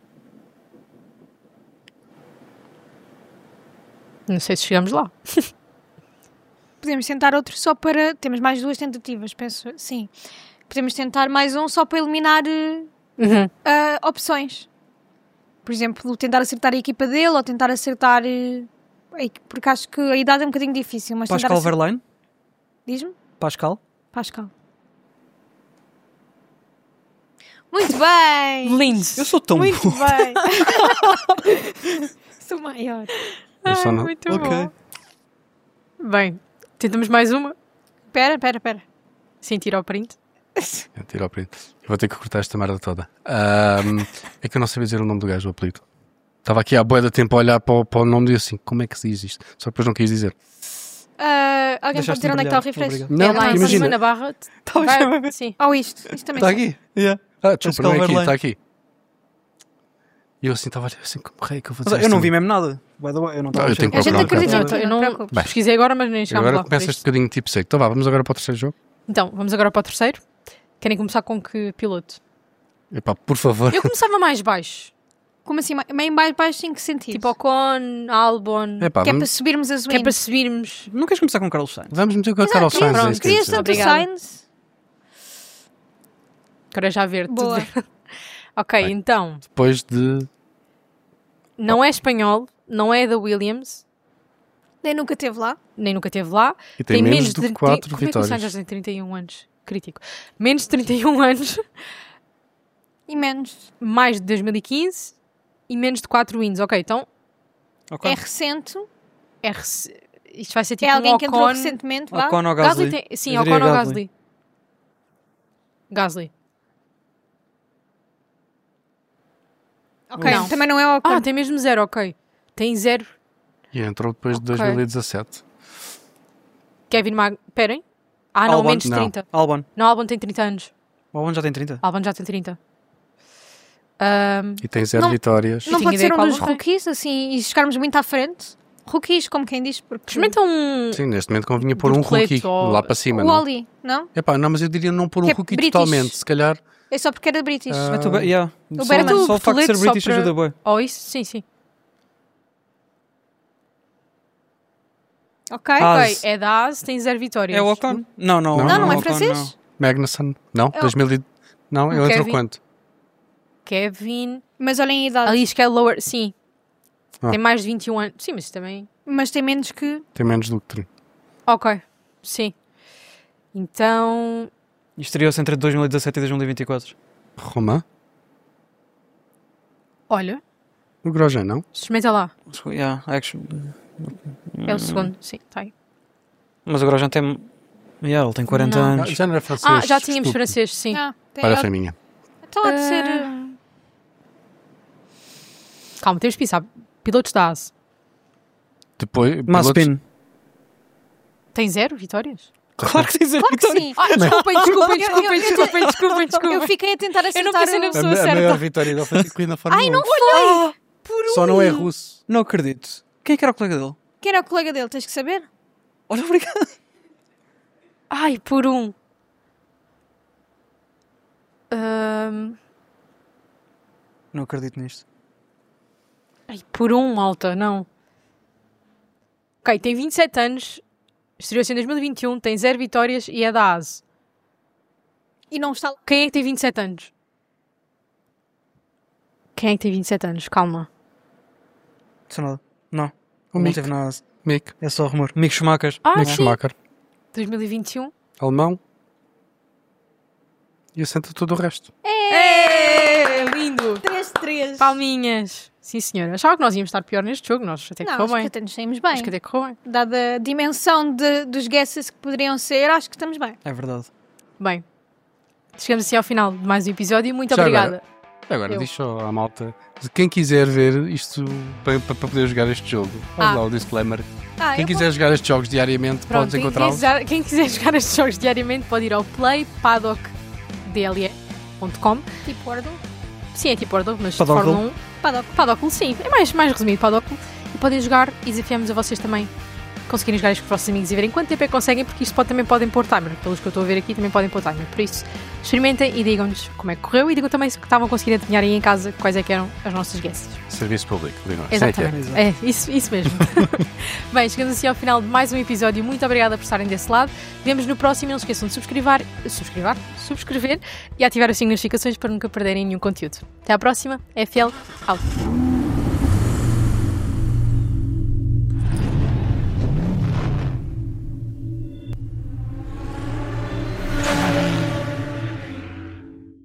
[SPEAKER 1] Não sei se chegamos lá.
[SPEAKER 4] Podemos tentar outro só para... Temos mais 2 tentativas, penso. Sim. Podemos tentar mais um só para eliminar opções. Por exemplo, tentar acertar a equipa dele ou tentar acertar... porque acho que a idade é um bocadinho difícil. Mas
[SPEAKER 3] Pascal Verlaine?
[SPEAKER 4] Diz-me?
[SPEAKER 3] Pascal?
[SPEAKER 4] Muito bem!
[SPEAKER 1] Lindo.
[SPEAKER 3] Eu sou tão
[SPEAKER 4] Muito
[SPEAKER 3] burro.
[SPEAKER 4] bem! Sou maior.
[SPEAKER 2] Eu só não.
[SPEAKER 1] Muito
[SPEAKER 3] Ok.
[SPEAKER 1] bom. Bem, tentamos mais uma.
[SPEAKER 4] Espera.
[SPEAKER 1] Sem tirar o print.
[SPEAKER 2] Tira ao print. Eu vou ter que cortar esta merda toda. É que eu não sabia dizer o nome do gajo, o apelido. Estava aqui há bué de tempo a olhar para o nome e eu assim, como é que se diz isto? Só que depois não quis dizer.
[SPEAKER 4] Alguém pode dizer onde é que está o refresh?
[SPEAKER 3] Obrigado.
[SPEAKER 2] Não,
[SPEAKER 1] É lá em
[SPEAKER 2] imagina.
[SPEAKER 1] cima na barra. Vai- Sim.
[SPEAKER 4] Ou isto também.
[SPEAKER 3] Está
[SPEAKER 4] sei.
[SPEAKER 3] aqui? Yeah.
[SPEAKER 2] Desculpa,
[SPEAKER 3] Pascal
[SPEAKER 2] não é aqui,
[SPEAKER 3] Verlaine.
[SPEAKER 2] está aqui. E eu assim estava a olhar assim, como é que eu vou
[SPEAKER 3] Mas
[SPEAKER 2] dizer
[SPEAKER 3] eu não
[SPEAKER 2] isto?
[SPEAKER 3] vi mesmo nada. By the way, eu não estava
[SPEAKER 2] Eu
[SPEAKER 3] a
[SPEAKER 2] tenho que
[SPEAKER 4] A gente
[SPEAKER 2] procurar um
[SPEAKER 4] acredita,
[SPEAKER 2] bocado.
[SPEAKER 1] Eu não
[SPEAKER 4] te preocupes.
[SPEAKER 1] pesquisei agora, mas nem
[SPEAKER 2] E
[SPEAKER 1] chegámos
[SPEAKER 2] agora
[SPEAKER 1] lá.
[SPEAKER 2] começa este bocadinho tipo seco. Então vamos agora para o terceiro jogo?
[SPEAKER 1] Então, vamos agora para o terceiro. Querem começar com que piloto?
[SPEAKER 2] Epá, por favor.
[SPEAKER 1] Eu começava mais baixo.
[SPEAKER 4] Como assim? Meio baixo em que sentido?
[SPEAKER 1] Tipo Ocon, Albon.
[SPEAKER 2] Epá,
[SPEAKER 4] que é para
[SPEAKER 2] vamos,
[SPEAKER 4] subirmos as
[SPEAKER 1] Que é para
[SPEAKER 4] wins.
[SPEAKER 1] subirmos.
[SPEAKER 3] Não queres começar com o Carlos Sainz?
[SPEAKER 2] vamos meter com a Carol Sainz.
[SPEAKER 1] pronto,
[SPEAKER 2] é isso que eu ia
[SPEAKER 4] Querias
[SPEAKER 2] dizer.
[SPEAKER 4] tanto o
[SPEAKER 1] Obrigada.
[SPEAKER 4] Sainz?
[SPEAKER 1] Quero já ver. tudo
[SPEAKER 4] Boa.
[SPEAKER 1] ver. Ok,
[SPEAKER 2] Bem.
[SPEAKER 1] então.
[SPEAKER 2] Depois de...
[SPEAKER 1] Não é espanhol, não é da Williams,
[SPEAKER 4] Nem nunca esteve lá.
[SPEAKER 1] nem nunca esteve lá.
[SPEAKER 2] E tem menos de 4
[SPEAKER 1] Como é que o Sainz já
[SPEAKER 2] vitórias.
[SPEAKER 1] tem 31 anos? Crítico. Menos de 31 anos,
[SPEAKER 4] E menos.
[SPEAKER 1] mais de 2015 e menos de 4 wins. Ok, então
[SPEAKER 3] Ok.
[SPEAKER 4] É recente.
[SPEAKER 1] isto vai ser tipo
[SPEAKER 4] É alguém
[SPEAKER 1] um
[SPEAKER 4] que entrou
[SPEAKER 1] Ocon.
[SPEAKER 4] recentemente. Vá.
[SPEAKER 3] Ocon ou
[SPEAKER 1] Gasly
[SPEAKER 3] Gasly?
[SPEAKER 1] sim,
[SPEAKER 3] Eu
[SPEAKER 1] Ocon
[SPEAKER 3] diria
[SPEAKER 1] ou
[SPEAKER 3] Gasly.
[SPEAKER 1] Gasly.
[SPEAKER 4] Ok,
[SPEAKER 1] Não.
[SPEAKER 4] também não é o Ocon.
[SPEAKER 1] Tem mesmo 0, ok. Tem 0.
[SPEAKER 2] E entrou depois de
[SPEAKER 1] Ok.
[SPEAKER 2] 2017.
[SPEAKER 1] Kevin Mag... Esperem. Não,
[SPEAKER 3] Albon?
[SPEAKER 1] menos de
[SPEAKER 2] Não.
[SPEAKER 1] 30.
[SPEAKER 3] Albon.
[SPEAKER 1] Não, Albon tem 30 anos.
[SPEAKER 3] O Albon já tem 30.
[SPEAKER 1] Albon já tem 30.
[SPEAKER 2] E tem 0
[SPEAKER 4] Não-
[SPEAKER 2] vitórias.
[SPEAKER 4] Não
[SPEAKER 1] tinha
[SPEAKER 4] pode
[SPEAKER 1] ideia
[SPEAKER 4] ser um
[SPEAKER 1] qual
[SPEAKER 4] dos
[SPEAKER 1] não tem.
[SPEAKER 4] rookies, assim, e chegarmos muito à frente. Rookies, como quem diz, porque...
[SPEAKER 1] Experimenta um...
[SPEAKER 2] Sim, neste momento convinha pôr um
[SPEAKER 1] Dupleto
[SPEAKER 2] rookie
[SPEAKER 1] ou-
[SPEAKER 2] lá para cima.
[SPEAKER 4] O
[SPEAKER 2] Não?
[SPEAKER 4] Oli, não?
[SPEAKER 2] Epá, não, mas eu diria não pôr um
[SPEAKER 4] Que é
[SPEAKER 2] rookie
[SPEAKER 4] British.
[SPEAKER 2] totalmente. Se calhar...
[SPEAKER 4] É só porque era British.
[SPEAKER 2] Ah,
[SPEAKER 3] Yeah.
[SPEAKER 4] O
[SPEAKER 3] Só,
[SPEAKER 4] Berman.
[SPEAKER 3] só o facto de ser
[SPEAKER 1] Toledo só
[SPEAKER 3] British
[SPEAKER 1] para-
[SPEAKER 3] ajuda bem.
[SPEAKER 1] Oh, isso? Sim, sim.
[SPEAKER 4] Ok.
[SPEAKER 3] Haas.
[SPEAKER 1] Ok, é da AS, tem 0 vitórias.
[SPEAKER 3] É o Ocon? Não.
[SPEAKER 2] Não,
[SPEAKER 4] não é
[SPEAKER 3] Ocon,
[SPEAKER 4] francês?
[SPEAKER 2] Magnussen? Não?
[SPEAKER 4] É o-
[SPEAKER 2] 2000 e... Não, eu entro
[SPEAKER 1] Kevin.
[SPEAKER 2] quanto?
[SPEAKER 1] Kevin...
[SPEAKER 4] Mas olhem a idade.
[SPEAKER 1] Ali diz que é lower... Sim.
[SPEAKER 2] Ah.
[SPEAKER 1] Tem mais de 21 anos. Sim, mas também...
[SPEAKER 4] Mas tem menos que...
[SPEAKER 2] Tem menos do que 30.
[SPEAKER 1] Ok, sim. Então...
[SPEAKER 3] E estreou-se entre 2017 e 2024.
[SPEAKER 2] Romain?
[SPEAKER 1] Olha,
[SPEAKER 2] O Grosjean, não?
[SPEAKER 1] experimenta lá.
[SPEAKER 3] Yeah, actually.
[SPEAKER 1] É o segundo. Sim, tá aí.
[SPEAKER 3] Mas o Grosjean tem... Yeah, ele tem 40
[SPEAKER 1] Não.
[SPEAKER 3] anos.
[SPEAKER 2] Já não era francês.
[SPEAKER 1] Já tínhamos
[SPEAKER 2] estúpido.
[SPEAKER 1] francês, sim.
[SPEAKER 2] Olha, foi minha.
[SPEAKER 4] Então há de ser...
[SPEAKER 1] Calma, temos que pensar. Pilotos da AS.
[SPEAKER 2] Depois, pilotos...
[SPEAKER 3] Mazepin.
[SPEAKER 1] Tem 0 vitórias?
[SPEAKER 3] Claro que tem zero
[SPEAKER 4] Claro que
[SPEAKER 3] vitórias.
[SPEAKER 4] sim.
[SPEAKER 1] Desculpem.
[SPEAKER 4] Eu fiquei a tentar
[SPEAKER 1] Eu não
[SPEAKER 4] acertar
[SPEAKER 1] pensei na
[SPEAKER 4] o...
[SPEAKER 1] pessoa
[SPEAKER 2] A maior
[SPEAKER 1] certa.
[SPEAKER 2] vitória dele foi incluída na Fórmula 1.
[SPEAKER 4] Ai, não foi!
[SPEAKER 2] Só não é russo.
[SPEAKER 3] Não acredito. Quem é que era o colega dele?
[SPEAKER 4] Quem era o colega dele? Tens que saber?
[SPEAKER 3] Olha, obrigado.
[SPEAKER 1] Ai, por um.
[SPEAKER 3] Não acredito nisto.
[SPEAKER 1] Ai, por um, malta, não. Ok, tem 27 anos. Estreou-se em 2021. Tem 0 vitórias e é da AS.
[SPEAKER 4] E não está...
[SPEAKER 1] Quem é que tem 27 anos? Quem é que tem 27 anos? Calma.
[SPEAKER 3] Isso nada. Não.
[SPEAKER 2] O
[SPEAKER 3] Não
[SPEAKER 2] Mick.
[SPEAKER 3] teve nada.
[SPEAKER 2] Mick.
[SPEAKER 3] É só rumor. Mick Schumacher.
[SPEAKER 2] Mick
[SPEAKER 1] Sim.
[SPEAKER 2] Schumacher.
[SPEAKER 1] 2021.
[SPEAKER 2] Alemão. E assenta todo o resto.
[SPEAKER 1] É lindo!
[SPEAKER 4] 3-3.
[SPEAKER 1] Palminhas. Sim, senhora. Achava que nós íamos estar pior neste jogo. Nós até
[SPEAKER 4] Não,
[SPEAKER 1] correu
[SPEAKER 4] acho que
[SPEAKER 1] bem.
[SPEAKER 4] até nos saímos bem.
[SPEAKER 1] Acho que até correu bem.
[SPEAKER 4] Dada a dimensão dos guesses que poderiam ser, acho que estamos bem.
[SPEAKER 3] É verdade.
[SPEAKER 1] Bem, chegamos assim ao final de mais um episódio. Muito
[SPEAKER 2] Já
[SPEAKER 1] obrigada.
[SPEAKER 2] Agora diz só à malta, quem quiser ver isto para poder jogar este jogo, olha lá o disclaimer. Quem quiser jogar estes jogos diariamente, podes encontrá-los.
[SPEAKER 1] Quem quiser jogar estes jogos diariamente pode ir ao playpaddockdle.com.
[SPEAKER 4] Tipo Wordle?
[SPEAKER 1] Sim, é tipo Wordle, mas de
[SPEAKER 3] Paddockle.
[SPEAKER 1] Fórmula 1. Paddockle, sim. É mais resumido, Paddockle. E podem jogar e desafiamos a vocês também conseguirem jogar isto com os vossos amigos e verem quanto tempo é que conseguem, porque isto também podem pôr timer. Pelos que eu estou a ver aqui, também podem pôr timer. Por isso, experimentem e digam-nos como é que correu e digam também se estavam a conseguir adivinhar aí em casa quais é que eram as nossas guesses.
[SPEAKER 2] Serviço público, Leonor.
[SPEAKER 1] Exatamente. É isso mesmo. Bem, chegamos assim ao final de mais um episódio. Muito obrigada por estarem desse lado. Vemos no próximo. Não se esqueçam de subscrever e ativar as notificações para nunca perderem nenhum conteúdo. Até à próxima. FL out.